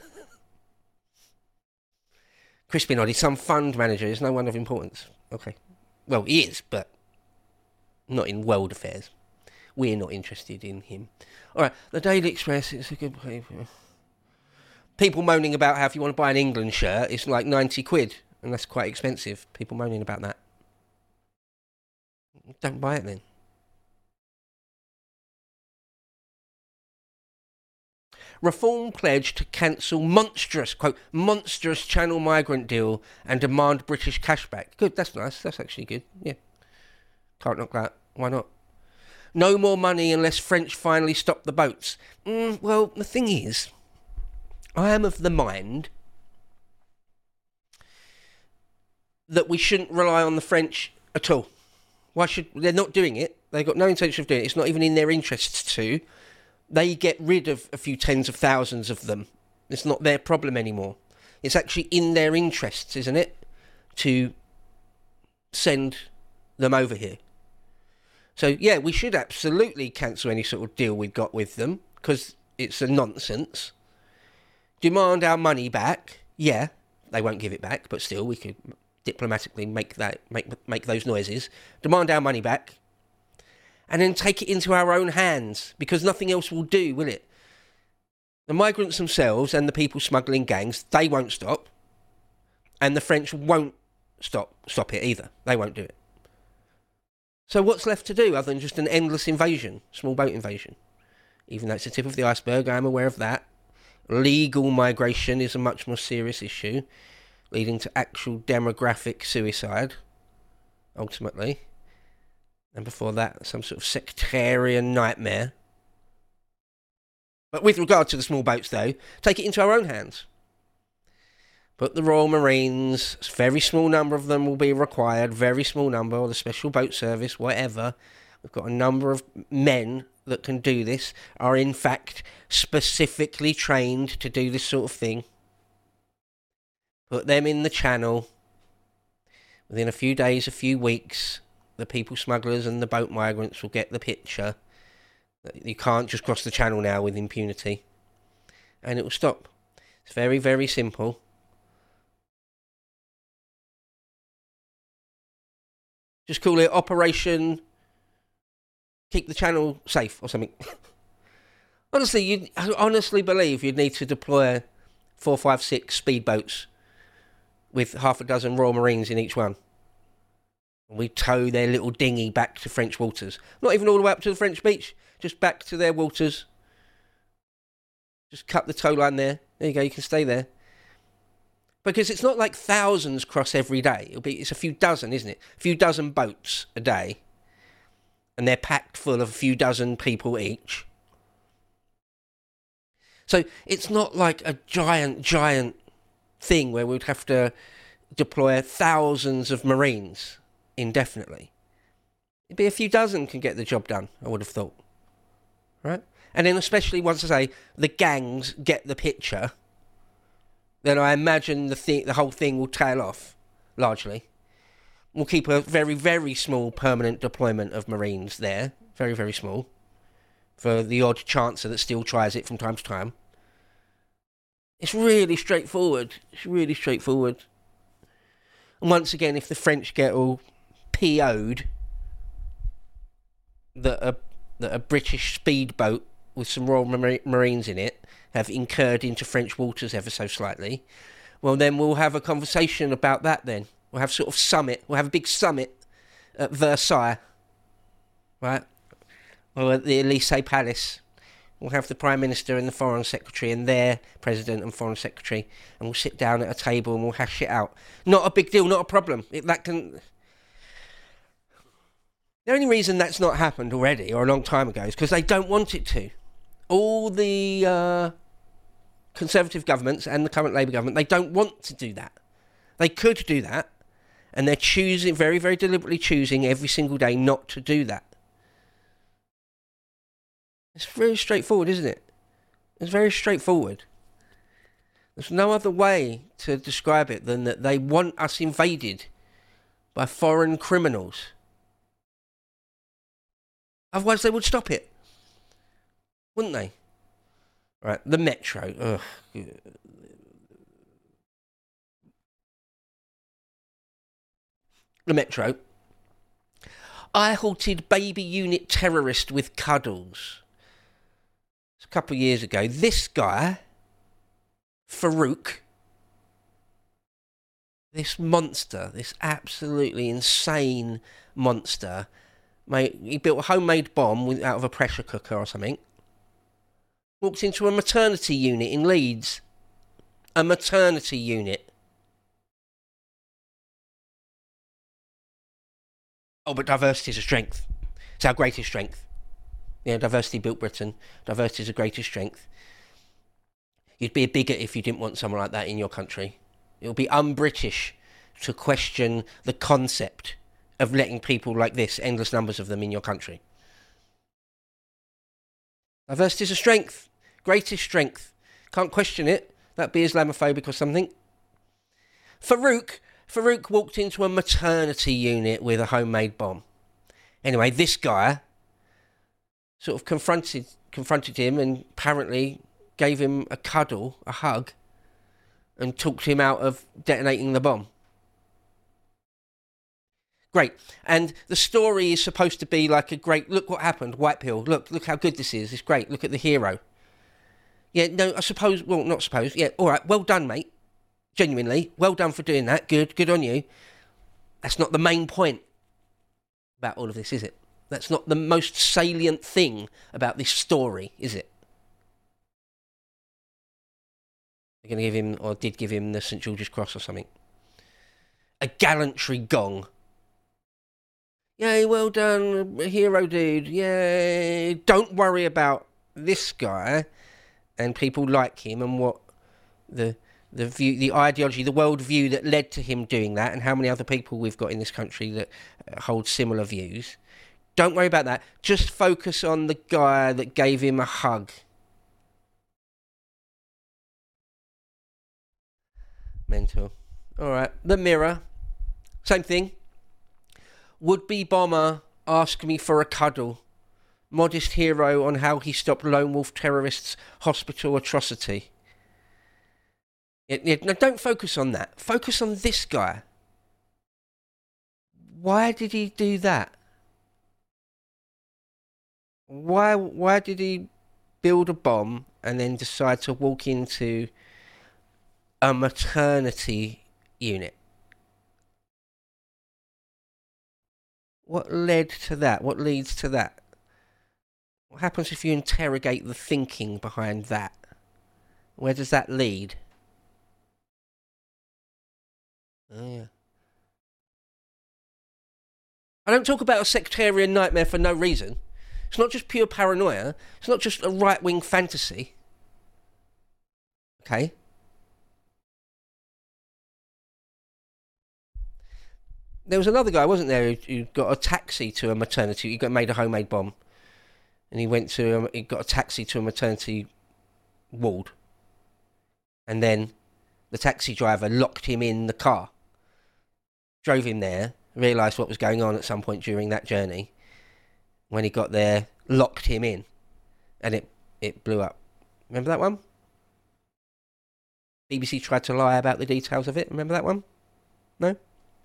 Crispin Oddie, some fund manager, is no one of importance. Okay. Well, he is, but not in world affairs. We're not interested in him. All right, the Daily Express is a good paper. People moaning about how if you want to buy an England shirt, it's like ninety quid. And that's quite expensive. People moaning about that. Don't buy it then. Reform pledge to cancel monstrous, quote, monstrous Channel migrant deal and demand British cashback. Good, that's nice. That's actually good. Yeah. Can't knock that. Why not? No more money unless French finally stop the boats. Mm, well, the thing is, I am of the mind that we shouldn't rely on the French at all. Why should... They're not doing it. They've got no intention of doing it. It's not even in their interests to. They get rid of a few tens of thousands of them. It's not their problem anymore. It's actually in their interests, isn't it, to send them over here. So, yeah, we should absolutely cancel any sort of deal we've got with them, because it's a nonsense. Demand our money back. Yeah, they won't give it back, but still, we could diplomatically make that make make those noises. Demand our money back. And then take it into our own hands, because nothing else will do, will it? The migrants themselves and the people smuggling gangs, they won't stop. And the French won't stop stop it either. They won't do it. So what's left to do other than just an endless invasion, small boat invasion? Even though it's the tip of the iceberg, I am aware of that. Legal migration is a much more serious issue, leading to actual demographic suicide, ultimately. And before that, some sort of sectarian nightmare. But with regard to the small boats, though, take it into our own hands. Put the Royal Marines, a very small number of them will be required, very small number, or the Special Boat Service, whatever. We've got a number of men that can do this, are in fact specifically trained to do this sort of thing. put them in the channel. Within a few days, a few weeks, the people smugglers and the boat migrants will get the picture. You can't just cross the channel now with impunity. And it will stop. It's very, very simple. Just call it Operation Keep the Channel Safe or something. Honestly, you honestly believe you'd need to deploy four, five, six speedboats with half a dozen Royal Marines in each one. And we tow their little dinghy back to French waters. Not even all the way up to the French beach, just back to their waters. Just cut the tow line there. There you go, you can stay there. Because it's not like thousands cross every day. It'll be, it's a few dozen, isn't it? A few dozen boats a day. And they're packed full of a few dozen people each. So it's not like a giant, giant thing where we'd have to deploy thousands of Marines indefinitely. It'd be a few dozen can get the job done, I would have thought. Right? And then especially once I say the gangs get the picture, then I imagine the thi- the whole thing will tail off, largely. We'll keep a very, very small permanent deployment of Marines there. Very, very small. For the odd chancer that still tries it from time to time. It's really straightforward. It's really straightforward. And once again, if the French get all P O'd that a, that a British speedboat with some Royal Mar- Marines in it have incurred into French waters ever so slightly, well then we'll have a conversation about that then. We'll have sort of summit. We'll have a big summit at Versailles. Right? Or at the Elysee Palace. We'll have the Prime Minister and the Foreign Secretary and their President and Foreign Secretary, and we'll sit down at a table and we'll hash it out. Not a big deal, not a problem. It, that can... The only reason that's not happened already, or a long time ago, is because they don't want it to. All the uh, Conservative governments and the current Labour government, they don't want to do that. They could do that, and they're choosing, very, very deliberately choosing every single day not to do that. It's very straightforward, isn't it? It's very straightforward. There's no other way to describe it than that they want us invaded by foreign criminals. Otherwise they would stop it. Wouldn't they? Right, the Metro. Ugh. The Metro. I halted baby unit terrorist with cuddles. A couple of years ago, this guy, Farouk, this monster, this absolutely insane monster, mate, he built a homemade bomb with, out of a pressure cooker or something, walked into a maternity unit in Leeds. A maternity unit. Oh, but diversity is a strength. It's our greatest strength. Yeah, diversity built Britain. Diversity is a greatest strength. You'd be a bigot if you didn't want someone like that in your country. It would be un-British to question the concept of letting people like this, endless numbers of them, in your country. Diversity is a strength. Greatest strength. Can't question it. That'd be Islamophobic or something. Farouk, Farouk walked into a maternity unit with a homemade bomb. Anyway, this guy sort of confronted confronted him and apparently gave him a cuddle, a hug, and talked him out of detonating the bomb. Great. And the story is supposed to be like a great, look what happened, white pill, look, look how good this is, it's great, look at the hero. Yeah, no, I suppose, well, not suppose, yeah, all right, well done, mate. Genuinely, well done for doing that, good, good on you. That's not the main point about all of this, is it? That's not the most salient thing about this story, is it? They're going to give him, or did give him, the St George's Cross or something. A gallantry gong. Yay, well done, hero dude, yay. Don't worry about this guy and people like him and what the the view, the ideology, the world view that led to him doing that, and how many other people we've got in this country that hold similar views. Don't worry about that. Just focus on the guy that gave him a hug. Mental. All right. The Mirror. Same thing. Would-be bomber ask me for a cuddle. Modest hero on how he stopped lone wolf terrorists' hospital atrocity. It, it, no, don't focus on that. Focus on this guy. Why did he do that? Why why did he build a bomb and then decide to walk into a maternity unit? What led to that? What leads to that? What happens if you interrogate the thinking behind that? Where does that lead? Oh, yeah. I don't talk about a sectarian nightmare for no reason. It's not just pure paranoia. It's not just a right-wing fantasy. Okay? There was another guy, wasn't there, who, who got a taxi to a maternity. He got made a homemade bomb. And he went to, a, he got a taxi to a maternity ward. And then the taxi driver locked him in the car. Drove him there, realised what was going on at some point during that journey. When he got there, locked him in. And it, it blew up. Remember that one? B B C tried to lie about the details of it. Remember that one? No?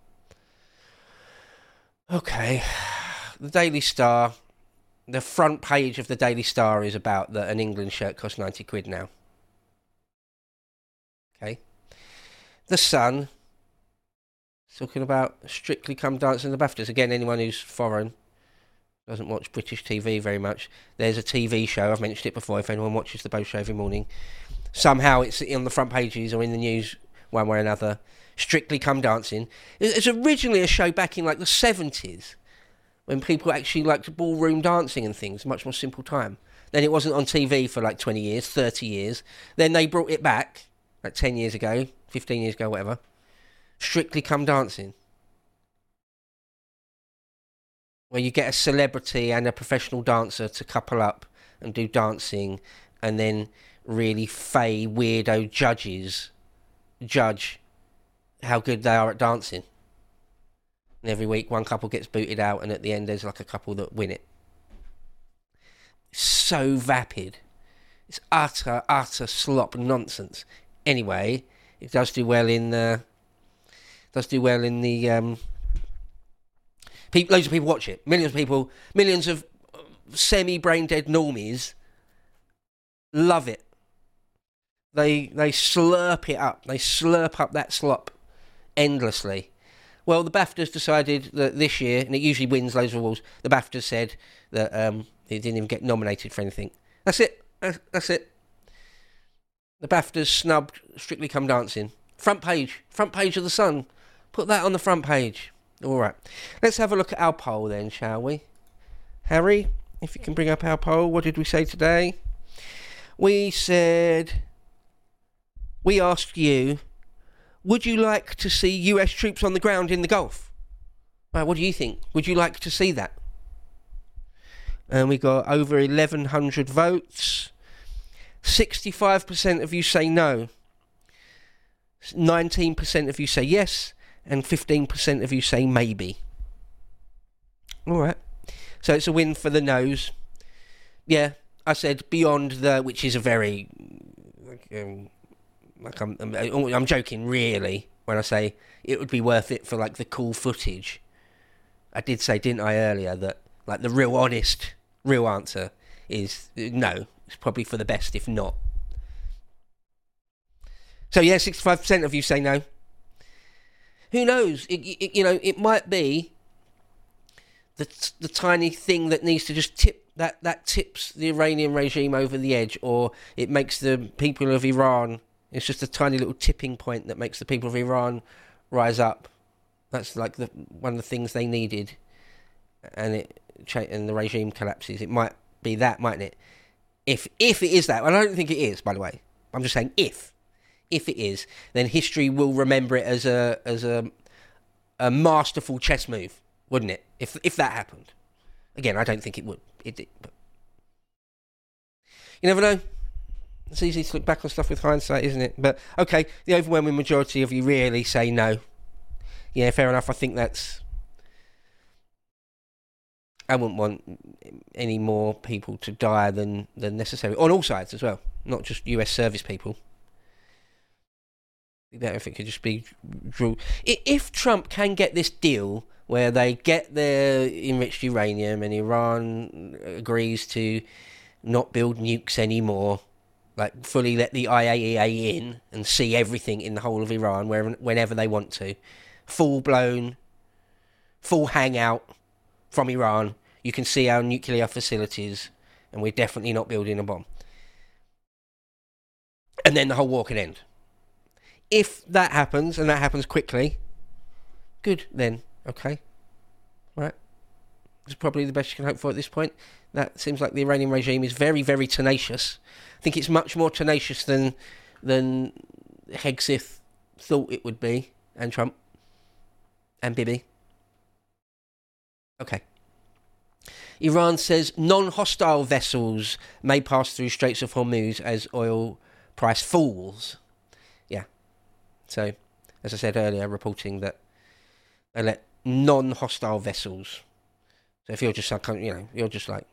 Okay. The Daily Star. The front page of the Daily Star is about that an England shirt costs ninety quid now. Okay. The Sun. Talking about Strictly Come Dancing in the BAFTAs. Again, anyone who's foreign, doesn't watch British T V very much. There's a T V show, I've mentioned it before, if anyone watches the Bow Show every morning. Somehow it's on the front pages or in the news one way or another. Strictly Come Dancing. It's originally a show back in like the seventies when people actually liked ballroom dancing and things, much more simple time. Then it wasn't on T V for like twenty years, thirty years. Then they brought it back, like ten years ago, fifteen years ago, whatever. Strictly Come Dancing. Where you get a celebrity and a professional dancer to couple up and do dancing, and then really fey weirdo judges judge how good they are at dancing. And every week one couple gets booted out, and at the end there's like a couple that win it. It's so vapid. It's utter, utter slop nonsense. Anyway, it does do well in the... does do well in the... Um, People, loads of people watch it. Millions of people, millions of semi-brain dead normies love it. They they slurp it up. They slurp up that slop endlessly. Well, the BAFTAs decided that this year, and it usually wins loads of awards, the BAFTAs said that um, it didn't even get nominated for anything. That's it. That's, that's it. The BAFTAs snubbed Strictly Come Dancing. Front page. Front page of the Sun. Put that on the front page. All right, let's have a look at our poll then, shall we? Harry, if you can bring up our poll, what did we say today? We said, we asked you, would you like to see U S troops on the ground in the Gulf? Right, what do you think? Would you like to see that? And we got over eleven hundred votes. sixty-five percent of you say no. nineteen percent of you say yes. And fifteen percent of you say maybe. All right. So it's a win for the no's. Yeah, I said beyond the, which is a very, like, um, like I'm, I'm, I'm joking really when I say it would be worth it for like the cool footage. I did say, didn't I, earlier, that like the real honest, real answer is no. It's probably for the best, if not. So yeah, sixty-five percent of you say no. Who knows? It, it, you know, it might be the the tiny thing that needs to just tip that that tips the Iranian regime over the edge, or it makes the people of Iran. It's just a tiny little tipping point that makes the people of Iran rise up. That's like the one of the things they needed, and it and the regime collapses. It might be that, mightn't it? If if it is that, and I don't think it is, by the way. I'm just saying if. If it is, then history will remember it as a as a a masterful chess move, wouldn't it? If if that happened, again, I don't think it would. It did, but you never know. It's easy to look back on stuff with hindsight, isn't it? But, okay, the overwhelming majority of you really say no. Yeah, fair enough. I think that's... I wouldn't want any more people to die than, than necessary. On all sides as well. Not just U S service people. It'd be better if it could just be drew. If Trump can get this deal where they get their enriched uranium and Iran agrees to not build nukes anymore, like fully let the I A E A in and see everything in the whole of Iran wherever, whenever they want to, full blown, full hangout from Iran, you can see our nuclear facilities, and we're definitely not building a bomb. And then the whole war can end. If that happens, and that happens quickly, good then, okay. Right. It's probably the best you can hope for at this point. That seems like the Iranian regime is very, very tenacious. I think it's much more tenacious than than Hegseth thought it would be, and Trump, and Bibi. Okay. Iran says non-hostile vessels may pass through Straits of Hormuz as oil price falls. Yeah. So, as I said earlier, reporting that they let non-hostile vessels. So if you're just like, you know, you're just like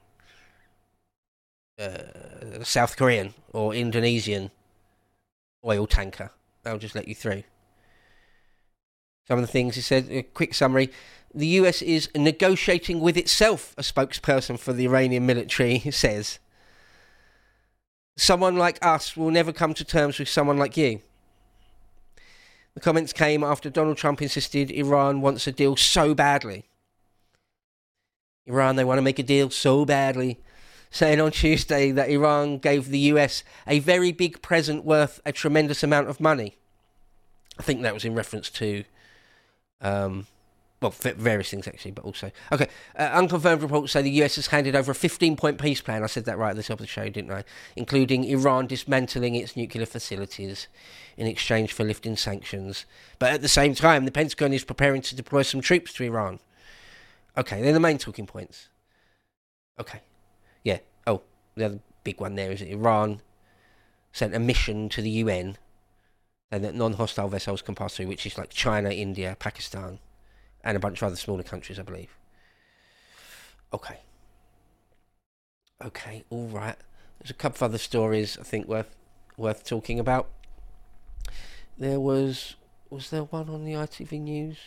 uh, South Korean or Indonesian oil tanker, they'll just let you through. Some of the things he said, a quick summary. The U S is negotiating with itself, a spokesperson for the Iranian military says. Someone like us will never come to terms with someone like you. The comments came after Donald Trump insisted Iran wants a deal so badly. Iran, they want to make a deal so badly, saying on Tuesday that Iran gave the U S a very big present worth a tremendous amount of money. I think that was in reference to... Um, well, various things actually, but also... Okay, uh, unconfirmed reports say the U S has handed over a fifteen-point peace plan, I said that right at the top of the show, didn't I? Including Iran dismantling its nuclear facilities in exchange for lifting sanctions. But at the same time, the Pentagon is preparing to deploy some troops to Iran. Okay, they're the main talking points. Okay, yeah. Oh, the other big one there is that Iran sent a mission to the U N and that non-hostile vessels can pass through, which is like China, India, Pakistan, and a bunch of other smaller countries, I believe. Okay. Okay, all right. There's a couple of other stories I think worth worth talking about. There was... Was there one on the I T V News?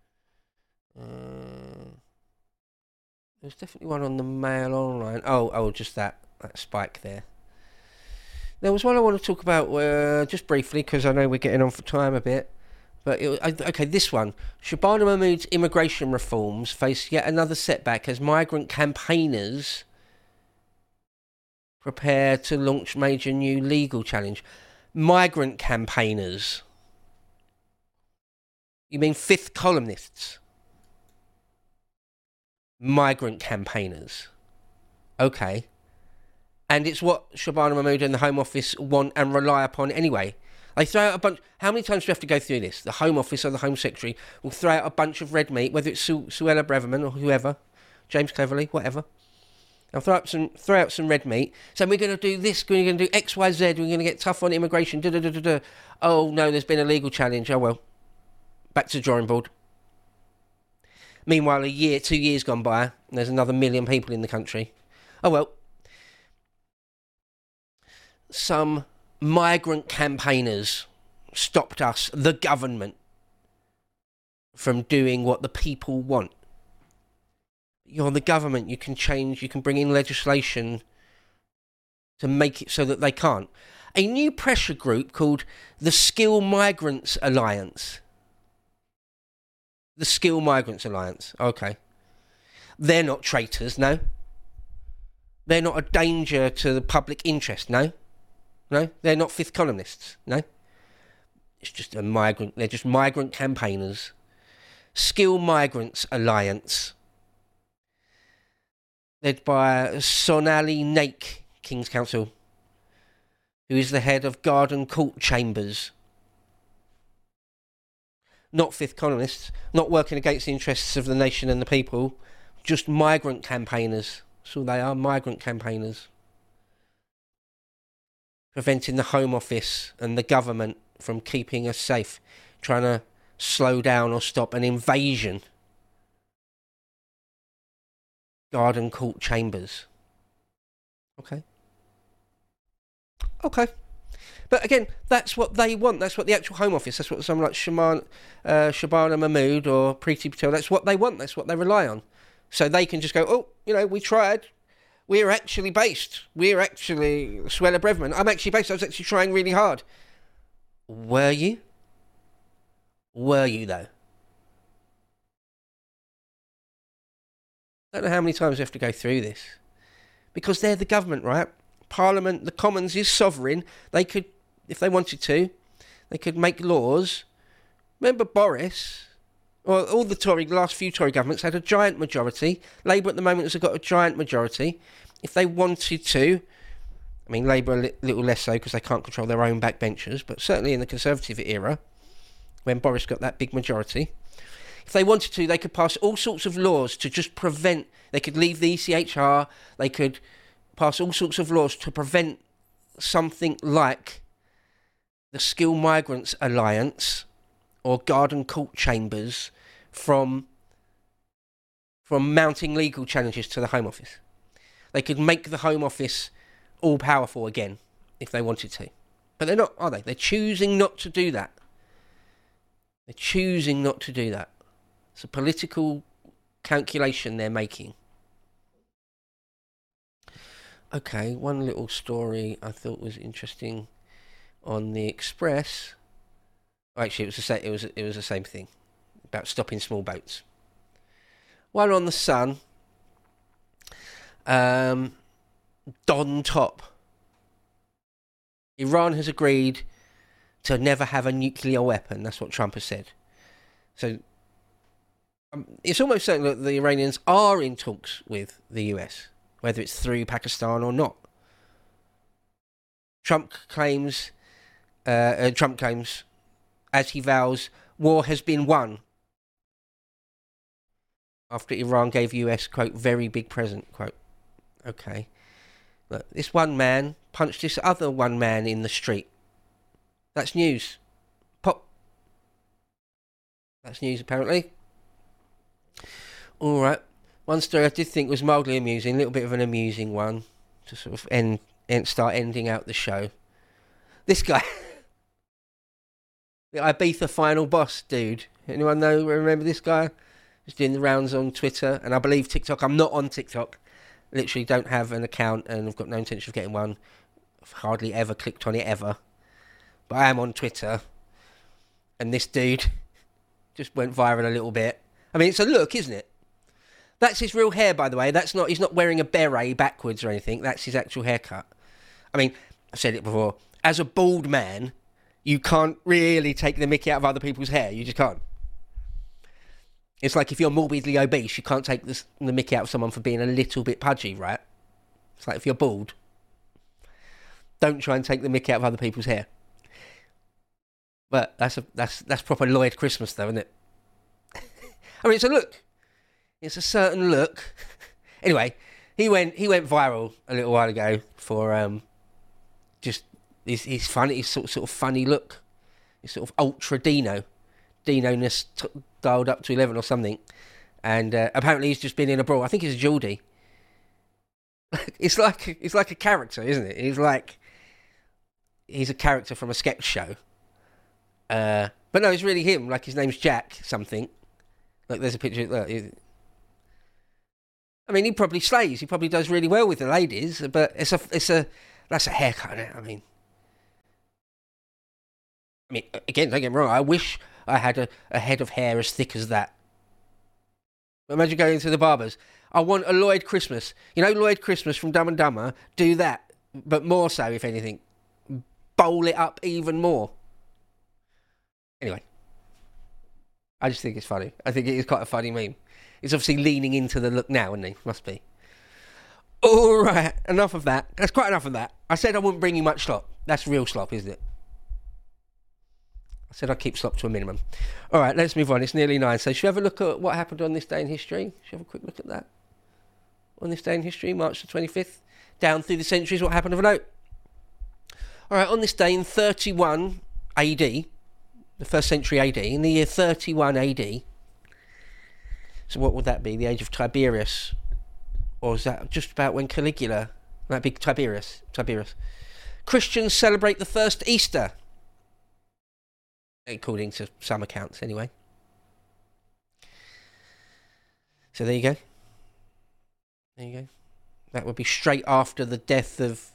Uh, there's definitely one on the Mail Online. Oh, oh, just that, that spike there. There was one I want to talk about uh, just briefly, because I know we're getting on for time a bit. But, it, okay, this one. Shabana Mahmood's immigration reforms face yet another setback as migrant campaigners prepare to launch major new legal challenge. Migrant campaigners. You mean fifth columnists? Migrant campaigners. Okay. And it's what Shabana Mahmood and the Home Office want and rely upon anyway. They throw out a bunch... How many times do we have to go through this? The Home Office or the Home Secretary will throw out a bunch of red meat, whether it's Su- Suella Braverman or whoever, James Cleverly, whatever. They'll throw out some, throw out some red meat. So we're going to do this, we're going to do X, Y, Z, we're going to get tough on immigration, da da da da da. Oh, no, there's been a legal challenge. Oh, well. Back to the drawing board. Meanwhile, a year, two years gone by, and there's another million people in the country. Oh, well. Some migrant campaigners stopped us, the government, from doing what the people want. You're the government, you can change, you can bring in legislation to make it so that they can't. A new pressure group called the Skill Migrants Alliance. The Skill Migrants Alliance, okay. They're not traitors, no. They're not a danger to the public interest, no. No, they're not fifth columnists, no. It's just a migrant, they're just migrant campaigners. Skill Migrants Alliance. Led by Sonali Naik, King's Counsel, who is the head of Garden Court Chambers. Not fifth columnists, not working against the interests of the nation and the people, just migrant campaigners. That's all they are, migrant campaigners. preventing the Home Office and the government from keeping us safe, trying to slow down or stop an invasion. Garden Court Chambers. Okay. Okay. But again, that's what they want. That's what the actual Home Office, that's what someone like Shaman, uh, Shabana Mahmood or Preeti Patel, that's what they want. That's what they rely on. So they can just go, oh, you know, we tried. We're actually based. We're actually Suella Braverman. I'm actually based. I was actually trying really hard. Were you? Were you, though? I don't know how many times we have to go through this. Because they're the government, right? Parliament, the Commons is sovereign. They could, if they wanted to, they could make laws. Remember Boris? Well, all the Tory, the last few Tory governments had a giant majority. Labour at the moment has got a giant majority. If they wanted to, I mean, Labour a li- little less so because they can't control their own backbenchers, but certainly in the Conservative era, when Boris got that big majority, if they wanted to, they could pass all sorts of laws to just prevent, they could leave the E C H R, they could pass all sorts of laws to prevent something like the Skilled Migrants Alliance or Garden Court Chambers from from mounting legal challenges to the Home Office. They could make the Home Office all-powerful again if they wanted to. But they're not, are they? They're choosing not to do that. They're choosing not to do that. It's a political calculation they're making. Okay, one little story I thought was interesting on the Express. Actually, it was the same. It was it was the same thing about stopping small boats. One on the Sun. Um, Don Top. Iran has agreed to never have a nuclear weapon. That's what Trump has said. So um, it's almost certain that the Iranians are in talks with the U S, whether it's through Pakistan or not. Trump claims. Uh, uh, Trump claims. As he vows, war has been won. After Iran gave U S, quote, very big present, quote. Okay. Look, this one man punched this other one man in the street. That's news. Pop. That's news, apparently. All right. One story I did think was mildly amusing, a little bit of an amusing one, to sort of end, end start ending out the show. This guy... The Ibiza final boss dude. Anyone know, remember this guy? He's doing the rounds on Twitter and I believe TikTok. I'm not on TikTok. Literally don't have an account and I've got no intention of getting one. I've hardly ever clicked on it ever. But I am on Twitter. And this dude just went viral a little bit. I mean, it's a look, isn't it? That's his real hair, by the way. That's not. He's not wearing a beret backwards or anything. That's his actual haircut. I mean, I've said it before. As a bald man... You can't really take the mickey out of other people's hair. You just can't. It's like if you're morbidly obese, you can't take this, the mickey out of someone for being a little bit pudgy, right? It's like if you're bald. Don't try and take the mickey out of other people's hair. But that's a that's that's proper Lloyd Christmas, though, isn't it? I mean, it's a look. It's a certain look. Anyway, he went he went viral a little while ago for um just. His, his funny, his sort of, sort of funny look. His sort of ultra Dino. Dino-ness t- dialed up to eleven or something. And uh, apparently he's just been in a brawl. I think he's a Geordie. it's like it's like a character, isn't it? He's like... He's a character from a sketch show. Uh, but no, it's really him. Like, his name's Jack something. Like, there's a picture... Look, I mean, he probably slays. He probably does really well with the ladies. But it's a... It's a that's a haircut, isn't it? I mean... I mean, again, don't get me wrong, I wish I had a, a head of hair as thick as that. Imagine going to the barbers. I want a Lloyd Christmas. You know Lloyd Christmas from Dumb and Dumber? Do that. But more so, if anything. Bowl it up even more. Anyway. I just think it's funny. I think it is quite a funny meme. He's obviously leaning into the look now, isn't he? Must be. Alright, enough of that. That's quite enough of that. I said I wouldn't bring you much slop. That's real slop, isn't it? I said I'd keep slop to a minimum. All right, let's move on. It's nearly nine. So should we have a look at what happened on this day in history? Should we have a quick look at that? On this day in history, March the twenty-fifth. Down through the centuries, what happened of a note? All right, on this day in thirty-one A D, the first century A D, in the year thirty-one A D, so what would that be? The age of Tiberius? Or is that just about when Caligula? That'd be Tiberius. Tiberius. Christians celebrate the first Easter, according to some accounts, anyway. So there you go. There you go. That would be straight after the death of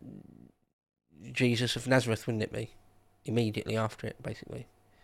Jesus of Nazareth, wouldn't it be? Immediately after it, basically.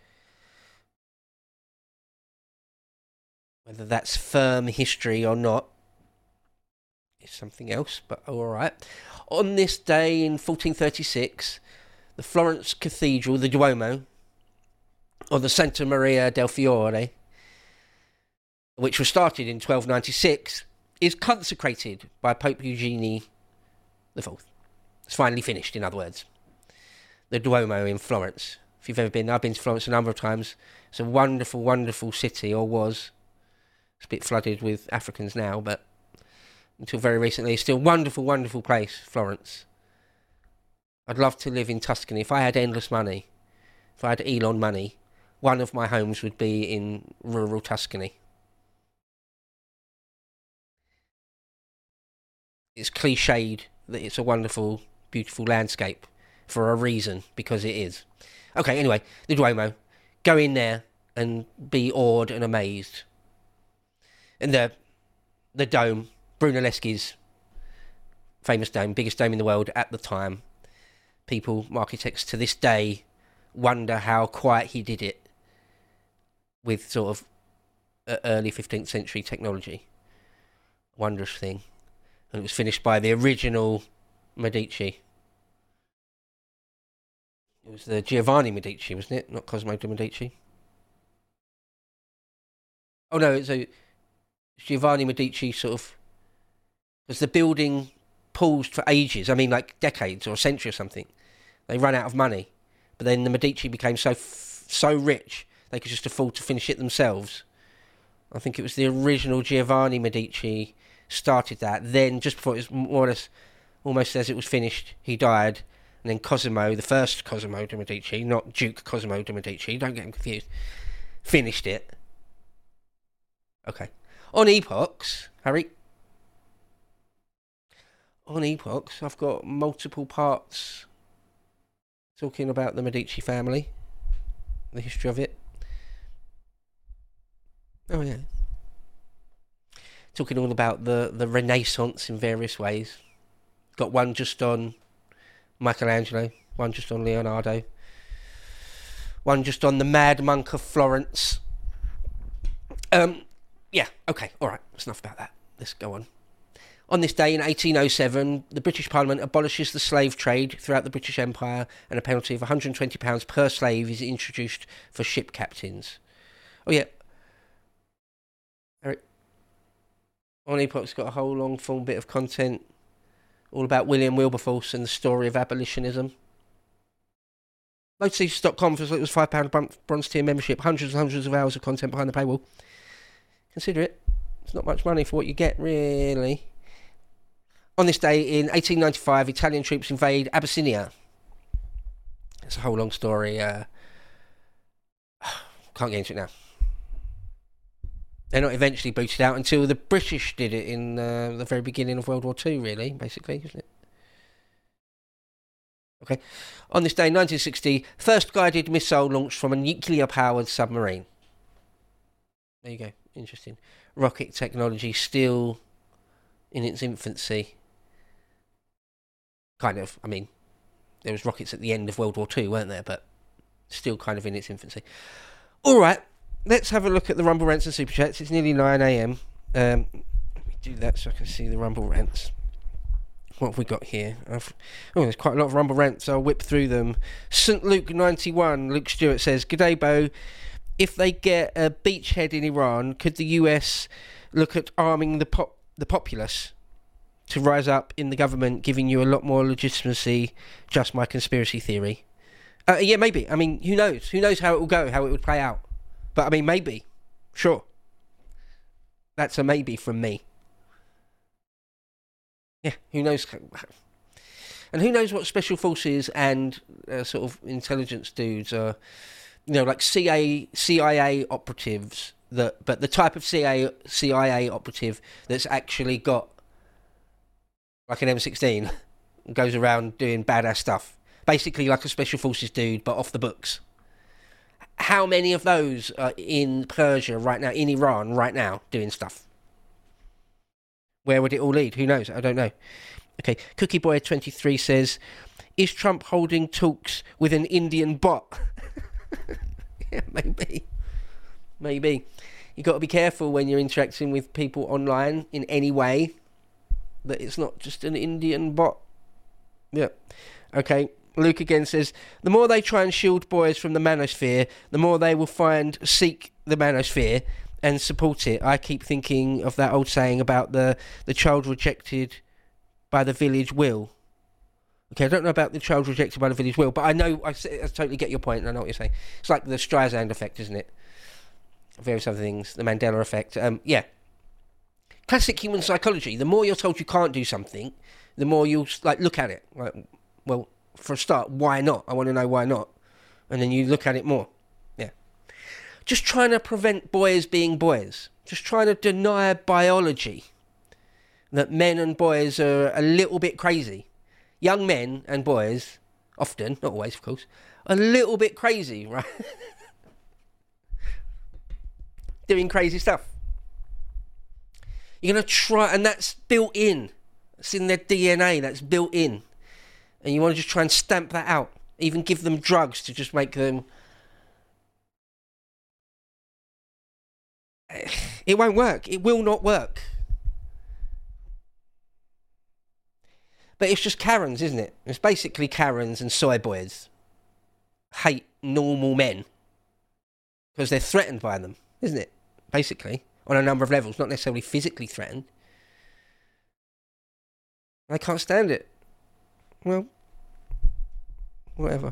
Whether that's firm history or not is something else, but all right. On this day in fourteen thirty-six, the Florence Cathedral, the Duomo, or the Santa Maria del Fiore, which was started in twelve ninety-six, is consecrated by Pope Eugene the Fourth. It's finally finished, in other words. The Duomo in Florence. If you've ever been, I've been to Florence a number of times. It's a wonderful, wonderful city, or was. It's a bit flooded with Africans now, but until very recently, it's still a wonderful, wonderful place, Florence. I'd love to live in Tuscany. If I had endless money, if I had Elon money, one of my homes would be in rural Tuscany. It's cliched that it's a wonderful, beautiful landscape for a reason, because it is. Okay, anyway, the Duomo. Go in there and be awed and amazed. And the the dome, Brunelleschi's famous dome, biggest dome in the world at the time. People, architects to this day, wonder how quite he did it with sort of early fifteenth century technology. Wondrous thing. And it was finished by the original Medici. It was the Giovanni Medici, wasn't it? Not Cosimo de Medici. Oh no, it's a Giovanni Medici sort of, because the building paused for ages. I mean, like decades or a century or something. They ran out of money, but then the Medici became so f- so rich they could just afford to finish it themselves. I think it was the original Giovanni Medici started that. Then, just before it was more or less, almost as it was finished, he died. And then Cosimo, the first Cosimo de Medici, not Duke Cosimo de Medici, don't get him confused, finished it. Okay. On epochs, Harry. On epochs, I've got multiple parts talking about the Medici family, the history of it. Oh yeah. Talking all about the, the Renaissance in various ways. Got one just on Michelangelo, one just on Leonardo, one just on the Mad Monk of Florence. Um, yeah, okay, all right, that's enough about that. Let's go on. On this day in eighteen oh seven, the British Parliament abolishes the slave trade throughout the British Empire, and a penalty of one hundred twenty pounds per slave is introduced for ship captains. Oh yeah. Eric. On Epoch's got a whole long form bit of content all about William Wilberforce and the story of abolitionism. Lotus dot com, it was five pounds bronze tier membership, hundreds and hundreds of hours of content behind the paywall. Consider it. It's not much money for what you get, really. On this day in eighteen ninety-five, Italian troops invade Abyssinia. It's a whole long story. Uh, can't get into it now. They're not eventually booted out until the British did it in uh, the very beginning of World War Two, really, basically, isn't it? Okay. On this day, nineteen sixty, first guided missile launched from a nuclear-powered submarine. There you go. Interesting. Rocket technology still in its infancy. Kind of. I mean, there was rockets at the end of World War Two, weren't there? But still kind of in its infancy. All right. Let's have a look at the Rumble Rants and Super Chats. It's nearly nine a.m. Um, let me do that so I can see the Rumble Rants. What have we got here? I've, oh, there's quite a lot of Rumble Rants. I'll whip through them. Saint Luke ninety-one, Luke Stewart says, G'day, Bo. If they get a beachhead in Iran, could the U S look at arming the pop the populace to rise up in the government, giving you a lot more legitimacy? Just my conspiracy theory. Uh, yeah, maybe. I mean, who knows? Who knows how it will go, how it would play out? But, I mean, maybe. Sure. That's a maybe from me. Yeah, who knows? And who knows what special forces and uh, sort of intelligence dudes are, you know, like C I A operatives, that, but the type of C I A operative that's actually got like an M sixteen and goes around doing badass stuff. Basically like a special forces dude, but off the books. How many of those are in Persia right now, in Iran right now, doing stuff? Where would it all lead? Who knows? I don't know. Okay, Cookie Boy twenty-three says, is Trump holding talks with an Indian bot? Yeah, maybe. Maybe. You've got to be careful when you're interacting with people online in any way, that it's not just an Indian bot. Yeah. Okay. Luke again says, the more they try and shield boys from the manosphere, the more they will find, seek the manosphere and support it. I keep thinking of that old saying about the, the child rejected by the village will. Okay, I don't know about the child rejected by the village will, but I know, I, I totally get your point, and I know what you're saying. It's like the Streisand effect, isn't it? Various other things, the Mandela effect. Um, yeah. Classic human psychology. The more you're told you can't do something, the more you'll like look at it. Like, well, for a start, why not? I want to know why not. And then you look at it more. Yeah. Just trying to prevent boys being boys. Just trying to deny biology. That men and boys are a little bit crazy. Young men and boys, often, not always of course, a little bit crazy, right? Doing crazy stuff. You're going to try, and that's built in. It's in their D N A, that's built in. And you want to just try and stamp that out. Even give them drugs to just make them... It won't work. It will not work. But it's just Karens, isn't it? It's basically Karens and soy boys hate normal men. Because they're threatened by them, isn't it? Basically. On a number of levels. Not necessarily physically threatened. They can't stand it. Well, whatever.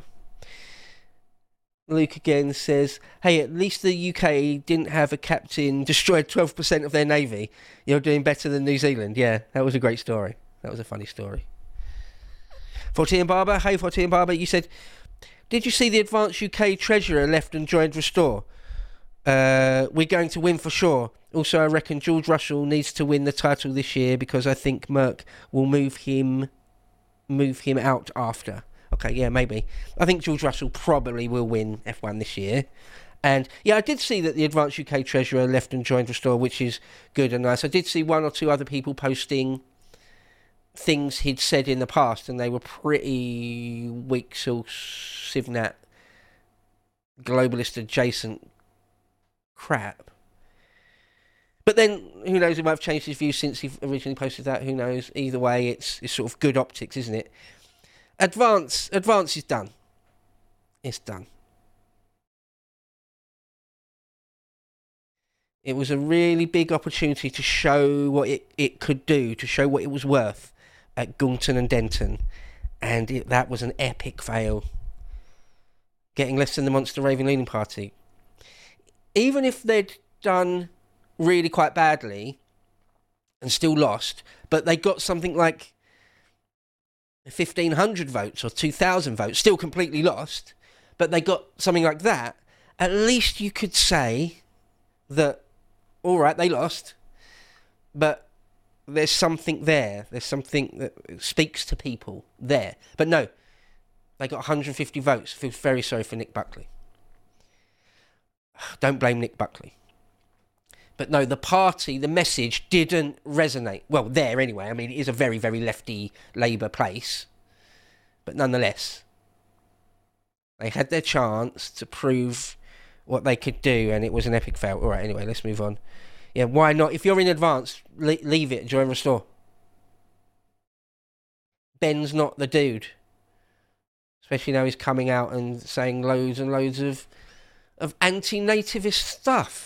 Luke again says, hey, at least the U K didn't have a captain destroyed twelve percent of their navy. You're doing better than New Zealand. Yeah, that was a great story. That was a funny story. Fortean Barber, hey Fortean Barber, you said, did you see the advanced U K treasurer left and joined Restore? Uh, we're going to win for sure. Also, I reckon George Russell needs to win the title this year because I think Merck will move him move him out after. Okay, yeah, maybe. I think George Russell probably will win F one this year. And, yeah, I did see that the advanced U K treasurer left and joined Restore, which is good and nice. I did see one or two other people posting things he'd said in the past, and they were pretty weak sauce, Sivnat, globalist adjacent crap. But then, who knows, he might have changed his views since he originally posted that, who knows. Either way, it's it's sort of good optics, isn't it? Advance, advance is done. It's done. It was a really big opportunity to show what it, it could do, to show what it was worth at Gaunton and Denton. And it, that was an epic fail. Getting less than the Monster Raving Leaning Party. Even if they'd done really quite badly and still lost, but they got something like fifteen hundred votes or two thousand votes, still completely lost, but they got something like that, at least you could say that, all right, they lost, but there's something there. There's something that speaks to people there. But no, they got one hundred fifty votes. I feel very sorry for Nick Buckley. Don't blame Nick Buckley. But no, the party, the message didn't resonate. Well, there anyway. I mean, it is a very, very lefty Labour place. But nonetheless, they had their chance to prove what they could do, and it was an epic fail. All right, anyway, let's move on. Yeah, why not? If you're in advance, le- leave it, join Restore. Ben's not the dude. Especially now he's coming out and saying loads and loads of, of anti-nativist stuff.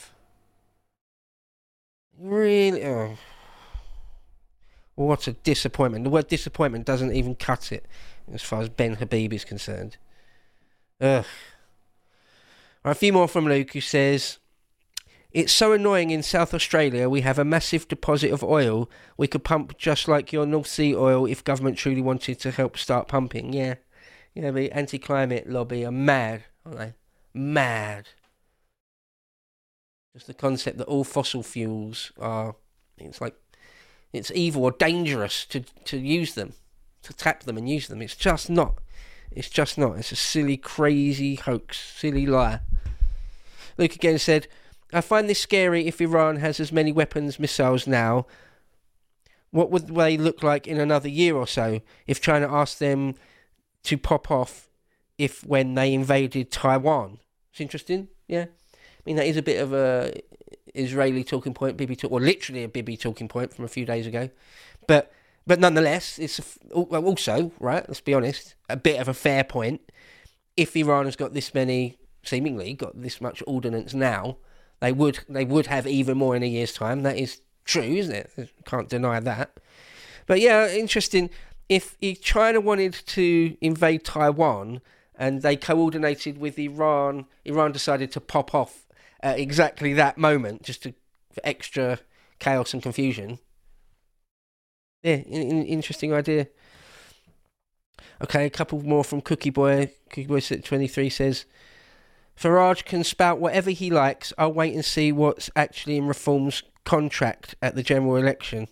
Really? Oh. What a disappointment. The word disappointment doesn't even cut it as far as Ben Habib is concerned. Ugh. Right, a few more from Luke, who says, It's so annoying in South Australia. We have a massive deposit of oil. We could pump just like your North Sea oil if government truly wanted to help start pumping. Yeah. Yeah, the anti-climate lobby are mad, aren't they? Mad. Just the concept that all fossil fuels are, it's like, it's evil or dangerous to, to use them, to tap them and use them. It's just not. It's just not. It's a silly, crazy hoax, silly lie. Luke again said, I find this scary if Iran has as many weapons, missiles now. What would they look like in another year or so if China asked them to pop off if when they invaded Taiwan? It's interesting, yeah. I mean, that is a bit of a Israeli talking point, Bibi talk, or literally a Bibi talking point from a few days ago. But but nonetheless, it's a, also, right, let's be honest, a bit of a fair point. If Iran has got this many, seemingly got this much ordnance now, They would they would have even more in a year's time. That is true, isn't it? Can't deny that. But yeah, interesting. If China wanted to invade Taiwan and they coordinated with Iran, Iran decided to pop off at exactly that moment just to, for extra chaos and confusion. Yeah, in, in, interesting idea. Okay, a couple more from Cookie Boy. Cookie Boy twenty-three says, Farage can spout whatever he likes. I'll wait and see what's actually in Reform's contract at the general election.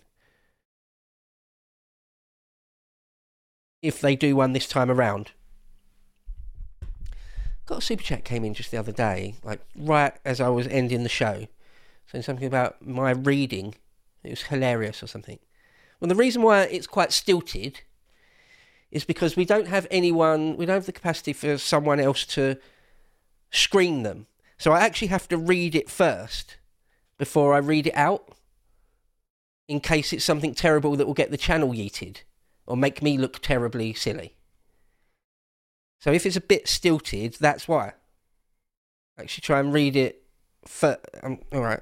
If they do one this time around. Got a super chat came in just the other day, like right as I was ending the show, saying something about my reading. It was hilarious or something. Well, the reason why it's quite stilted is because we don't have anyone, we don't have the capacity for someone else to screen them. So I actually have to read it first before I read it out, in case it's something terrible that will get the channel yeeted or make me look terribly silly. So if it's a bit stilted, that's why. Actually try and read it first. Um, alright.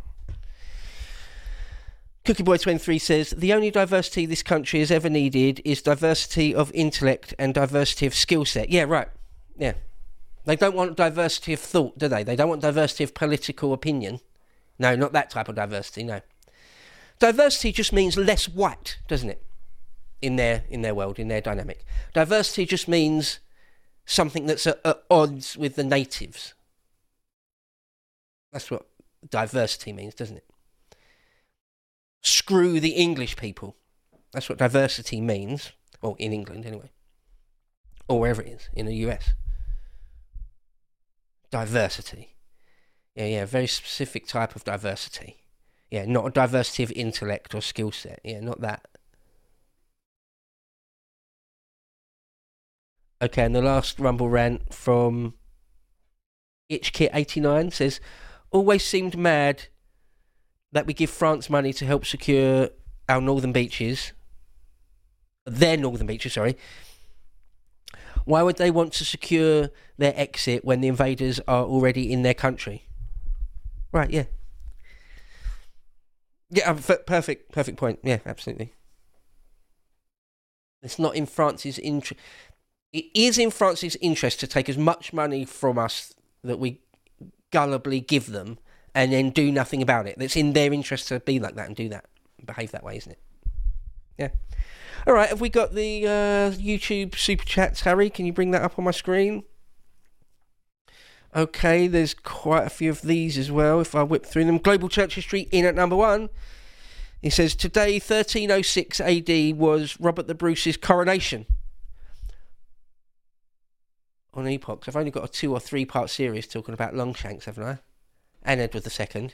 Cookie Boy twenty-three says, the only diversity this country has ever needed is diversity of intellect and diversity of skill set. Yeah, right. Yeah. They don't want diversity of thought, do they? They don't want diversity of political opinion. No, not that type of diversity, no. Diversity just means less white, doesn't it? In their in their world, in their dynamic. Diversity just means something that's at, at odds with the natives. That's what diversity means, doesn't it? Screw the English people. That's what diversity means. Well, in England, anyway. Or wherever it is, in the U S. Diversity. Yeah, yeah, very specific type of diversity. Yeah, not a diversity of intellect or skill set. Yeah, not that. Okay, and the last Rumble rant from ItchKit eighty-nine says, always seemed mad that we give France money to help secure our northern beaches. Their northern beaches, sorry. Why would they want to secure their exit when the invaders are already in their country? Right, yeah. Yeah, perfect, perfect point. Yeah, absolutely. It's not in France's interest. It is in France's interest to take as much money from us that we gullibly give them and then do nothing about it. It's in their interest to be like that and do that, behave that way, isn't it? Yeah. All right, have we got the uh, YouTube super chats, Harry? Can you bring that up on my screen? Okay, there's quite a few of these as well, if I whip through them. Global Church History in at number one. He says, today, thirteen oh six A D, was Robert the Bruce's coronation. On Epoch. I've only got a two or three part series talking about Longshanks, haven't I? And Edward the Second.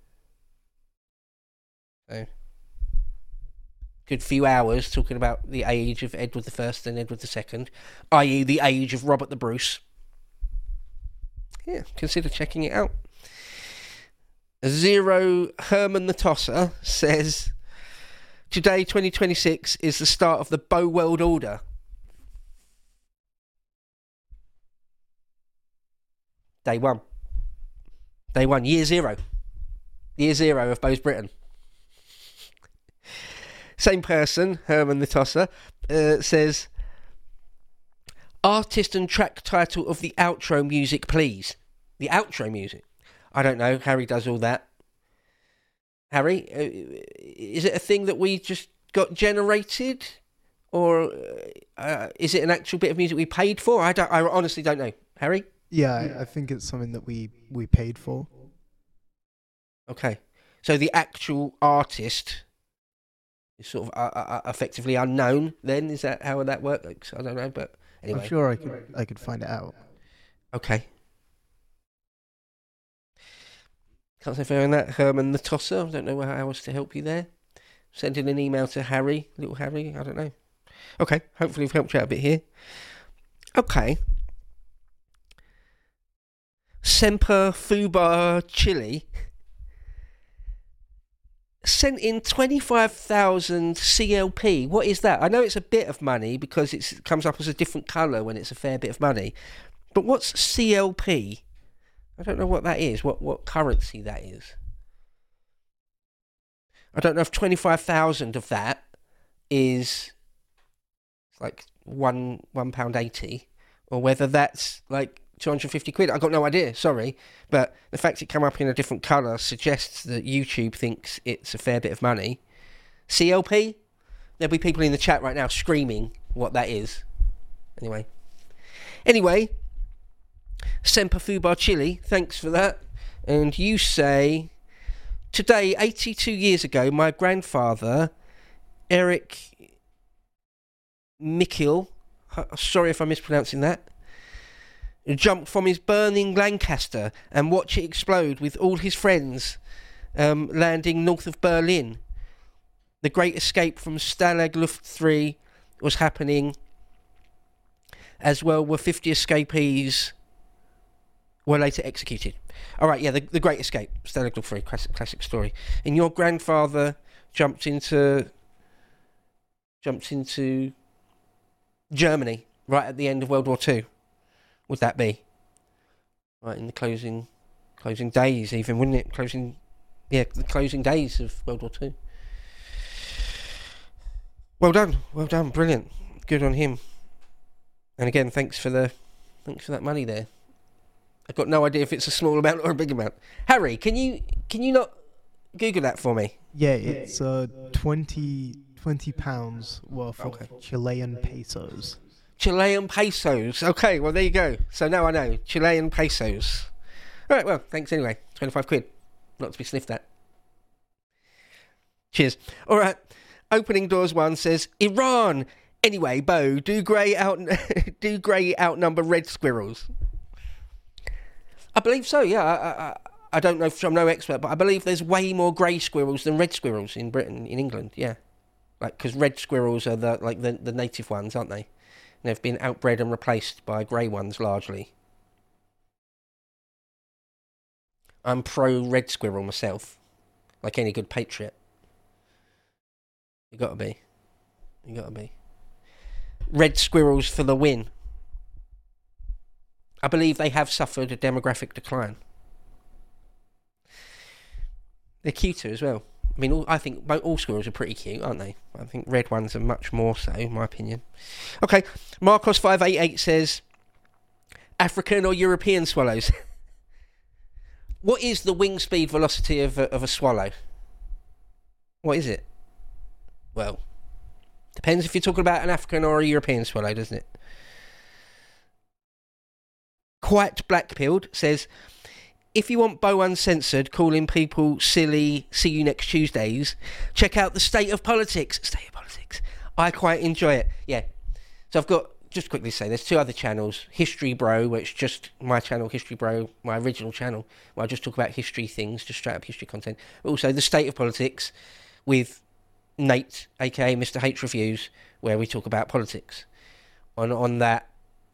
So, good few hours talking about the age of Edward the First and Edward the Second, that is the age of Robert the Bruce. Yeah, consider checking it out. Zero Herman the Tosser says, today, twenty twenty-six, is the start of the Bow World Order. Day one. Day one, year zero. Year zero of Bow's Britain. Same person, Herman the Tosser, uh, says, artist and track title of the outro music, please. The outro music. I don't know. Harry does all that. Harry, uh, is it a thing that we just got generated? Or uh, is it an actual bit of music we paid for? I don't. I honestly don't know. Harry? Yeah, I, I think it's something that we, we paid for. Okay. So the actual artist is sort of uh, uh, effectively unknown then? Is that how that works? I don't know, but anyway. I'm sure I could I could find it out. Okay. Can't say fairer than that. Herman the Tosser. I don't know how else to help you there. Sending an email to Harry, little Harry. I don't know. Okay. Hopefully we've helped you out a bit here. Okay. Semper Fubar Chile sent in twenty-five thousand C L P. What is that? I know it's a bit of money because it's, it comes up as a different colour when it's a fair bit of money. But what's C L P? I don't know what that is, what, what currency that is. I don't know if twenty-five thousand of that is like one, one pound eighty, or whether that's like two hundred fifty quid. I've got no idea, sorry. But the fact it came up in a different colour suggests that YouTube thinks it's a fair bit of money. C L P? There'll be people in the chat right now screaming what that is. Anyway. Anyway. Semper Fubar Chile, thanks for that. And you say, today, eighty-two years ago, my grandfather, Eric Mikil, sorry if I'm mispronouncing that, jumped from his burning Lancaster and watched it explode with all his friends, um, landing north of Berlin. The Great Escape from Stalag Luft three was happening, as well were fifty escapees were later executed. All right, yeah, the, the Great Escape, Stalag Luft three, classic, classic story. And your grandfather jumped into jumped into Germany right at the end of World War Two. Would that be right in the closing closing days, even, wouldn't it? Closing, yeah, the closing days of World War Two. Well done, well done, brilliant, good on him. And again, thanks for the thanks for that money there. I've got no idea if it's a small amount or a big amount. Harry, can you can you not Google that for me? Yeah, it's uh twenty, twenty pounds worth Okay. of Chilean pesos. Chilean pesos. Okay, well, there you go. So now I know. Chilean pesos. All right, well, thanks anyway. twenty-five quid. Not to be sniffed at. Cheers. All right. Opening Doors one says, Iran. Anyway, Bo, do grey out, do grey outnumber red squirrels? I believe so, yeah. I, I, I don't know, I'm no expert, but I believe there's way more grey squirrels than red squirrels in Britain, in England, yeah. Like, because red squirrels are the like the, the native ones, aren't they? And they've been outbred and replaced by grey ones, largely. I'm pro-red squirrel myself, like any good patriot. You gotta be. You gotta be. Red squirrels for the win. I believe they have suffered a demographic decline. They're cuter as well. I mean, all, I think all squirrels are pretty cute, aren't they? I think red ones are much more so, in my opinion. Okay, Marcos five eight eight says, African or European swallows? What is the wing speed velocity of a, of a swallow? What is it? Well, depends if you're talking about an African or a European swallow, doesn't it? Quite Black-pilled says, if you want Bo Uncensored calling people silly, see you next Tuesdays, check out the State of Politics. State of Politics. I quite enjoy it. Yeah. So I've got, just quickly say, there's two other channels. History Bro, which is just my channel, History Bro, my original channel, where I just talk about history things, just straight up history content. But also the State of Politics with Nate, aka Mister H Reviews, where we talk about politics. On on that,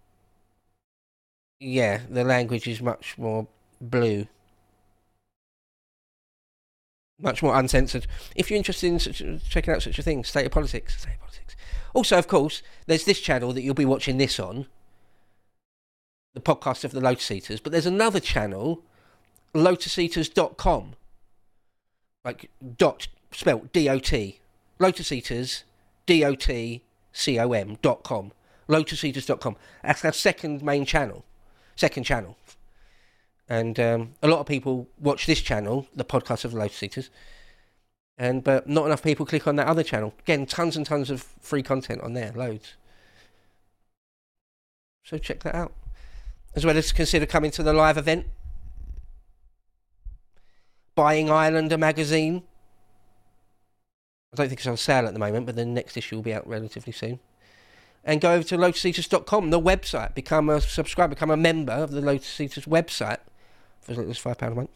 yeah, the language is much more blue, much more uncensored. If you're interested in such, checking out such a thing, State of Politics, State of Politics. Also, of course, there's this channel that you'll be watching this on, the podcast of the Lotus Eaters. But there's another channel, lotus eaters dot com, like dot spelt D O T. Lotus Eaters, D O T C O M dot com. lotus eaters dot com. That's our second main channel. Second channel. And um, a lot of people watch this channel, the podcast of the Lotus Eaters, and but not enough people click on that other channel. Again, tons and tons of free content on there, loads. So check that out. As well as consider coming to the live event. Buying Islander magazine. I don't think it's on sale at the moment, but the next issue will be out relatively soon. And go over to lotus eaters dot com, the website. Become a subscriber, become a member of the Lotus Eaters website for as little as five pounds a month.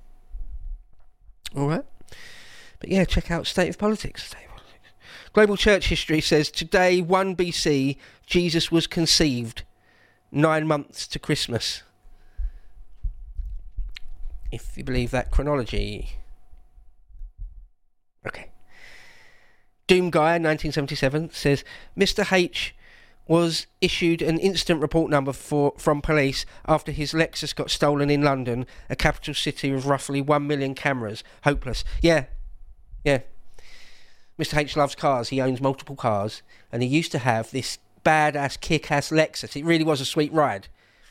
All right. But yeah, check out State of Politics. State of Politics. Global Church History says, today, one B C, Jesus was conceived. Nine months to Christmas. If you believe that chronology. Okay. Doom Guy, nineteen seventy-seven, says, Mister H was issued an instant report number for from police after his Lexus got stolen in London, a capital city with roughly one million cameras. Hopeless. Yeah. Yeah. Mister H loves cars. He owns multiple cars. And he used to have this badass, kick-ass Lexus. It really was a sweet ride.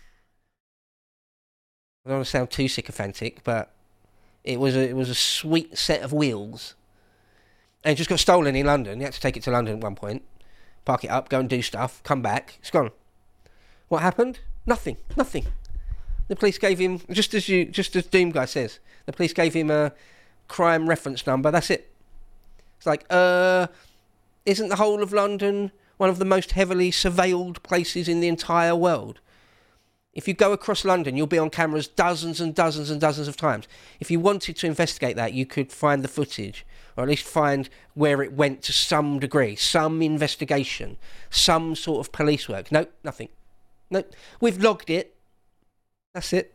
I don't want to sound too sycophantic, but it was a, it was a sweet set of wheels. And it just got stolen in London. He had to take it to London at one point. Park it up, go and do stuff, come back. It's gone. What happened? Nothing. Nothing. The police gave him, just as you, just as Doom Guy says, the police gave him a crime reference number. That's it. It's like, uh, isn't the whole of London one of the most heavily surveilled places in the entire world? If you go across London, you'll be on cameras dozens and dozens and dozens of times. If you wanted to investigate that, you could find the footage, or at least find where it went to some degree, some investigation, some sort of police work. Nope, nothing. Nope. We've logged it. That's it.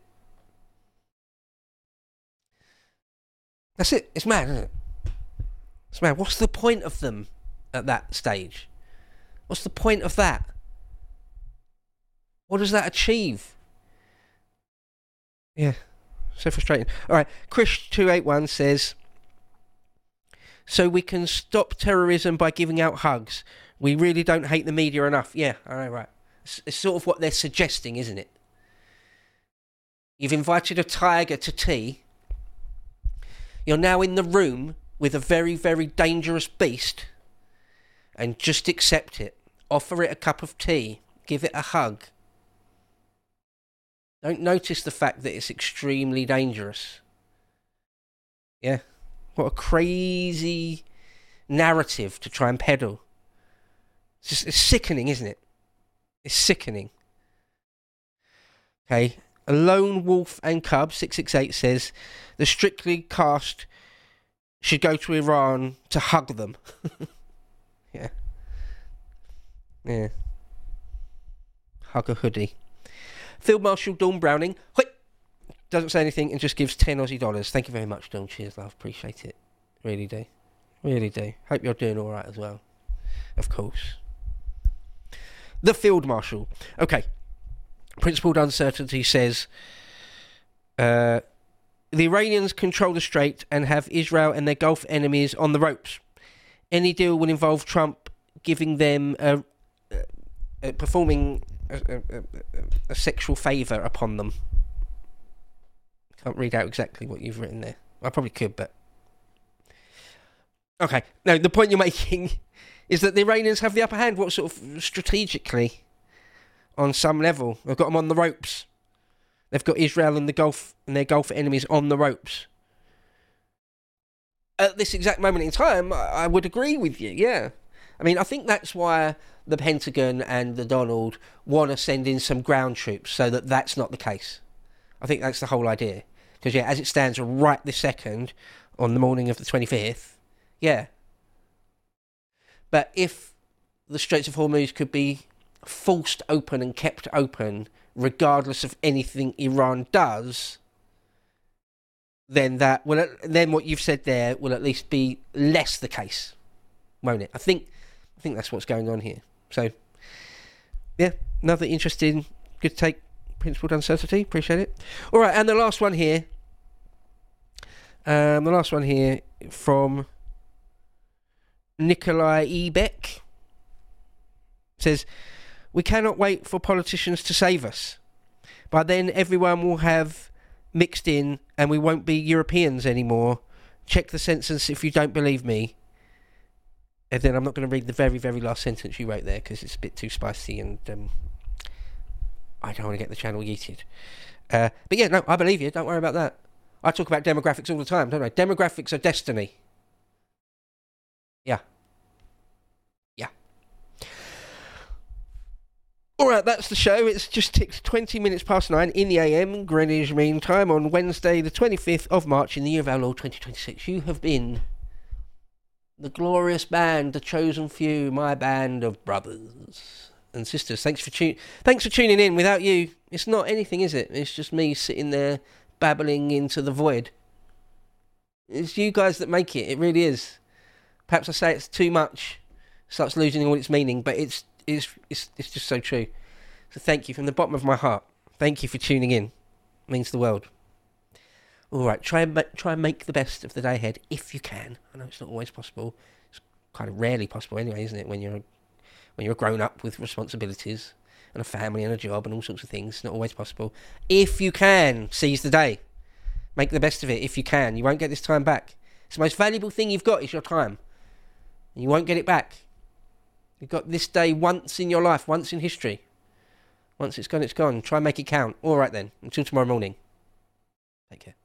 That's it. It's mad, isn't it? It's mad. What's the point of them at that stage? What's the point of that? What does that achieve? Yeah, so frustrating. All right, Chris two eighty-one says, so we can stop terrorism by giving out hugs. We really don't hate the media enough. Yeah, all right, right. It's, it's sort of what they're suggesting, isn't it? You've invited a tiger to tea. You're now in the room with a very, very dangerous beast, and just accept it. Offer it a cup of tea. Give it a hug. Don't notice the fact that it's extremely dangerous. Yeah. What a crazy narrative to try and peddle. It's just, it's sickening, isn't it? It's sickening. Okay. A Lone Wolf and Cub, six six eight, says, the Strictly cast should go to Iran to hug them. Yeah. Yeah. Hug a hoodie. Field Marshal Dawn Browning, hoi, doesn't say anything and just gives ten Aussie dollars. Thank you very much, Dawn. Cheers, love. Appreciate it. Really do. Really do. Hope you're doing all right as well. Of course. The Field Marshal. Okay. Principled Uncertainty says, uh, the Iranians control the Strait and have Israel and their Gulf enemies on the ropes. Any deal will involve Trump giving them a, a, a performing a, a, a, a sexual favour upon them. Can't read out exactly what you've written there. I probably could, but okay. No, the point you're making is that the Iranians have the upper hand. What sort of strategically, on some level, they've got them on the ropes. They've got Israel and the Gulf and their Gulf enemies on the ropes. At this exact moment in time, I would agree with you, yeah. I mean, I think that's why the Pentagon and the Donald want to send in some ground troops, so that that's not the case. I think that's the whole idea. Because, yeah, as it stands right this second, on the morning of the twenty-fifth, yeah. But if the Straits of Hormuz could be forced open and kept open, regardless of anything Iran does, then that will, then what you've said there will at least be less the case, won't it? I think, I think that's what's going on here. So, yeah, another interesting, good take, Principled Uncertainty. Appreciate it. All right, and the last one here, um, the last one here from Nikolai Ebeck says, we cannot wait for politicians to save us. By then, everyone will have mixed in, and we won't be Europeans anymore. Check the census if you don't believe me. And then I'm not going to read the very, very last sentence you wrote there because it's a bit too spicy and um, I don't want to get the channel yeeted. Uh, but yeah, no, I believe you. Don't worry about that. I talk about demographics all the time, don't I? Demographics are destiny. Yeah. Yeah. Alright, that's the show. It's just ticked twenty minutes past nine in the A M, Greenwich Mean Time, on Wednesday, the twenty-fifth of March in the year of our Lord twenty twenty-six. You have been the glorious band, the chosen few, my band of brothers and sisters. Thanks for tu- Thanks for tuning in. Without you, it's not anything, is it? It's just me sitting there babbling into the void. It's you guys that make it. It really is. Perhaps I say it's too much, starts losing all its meaning, but it's it's it's it's just so true. So thank you from the bottom of my heart. Thank you for tuning in. It means the world. All right, try and ma- try and make the best of the day ahead if you can. I know it's not always possible. It's kind of rarely possible anyway, isn't it? When you're when you're a grown up with responsibilities and a family and a job and all sorts of things, it's not always possible. If you can, seize the day. Make the best of it if you can. You won't get this time back. It's the most valuable thing you've got is your time. You won't get it back. You've got this day once in your life, once in history. Once it's gone, it's gone. Try and make it count. All right then. Until tomorrow morning. Take care.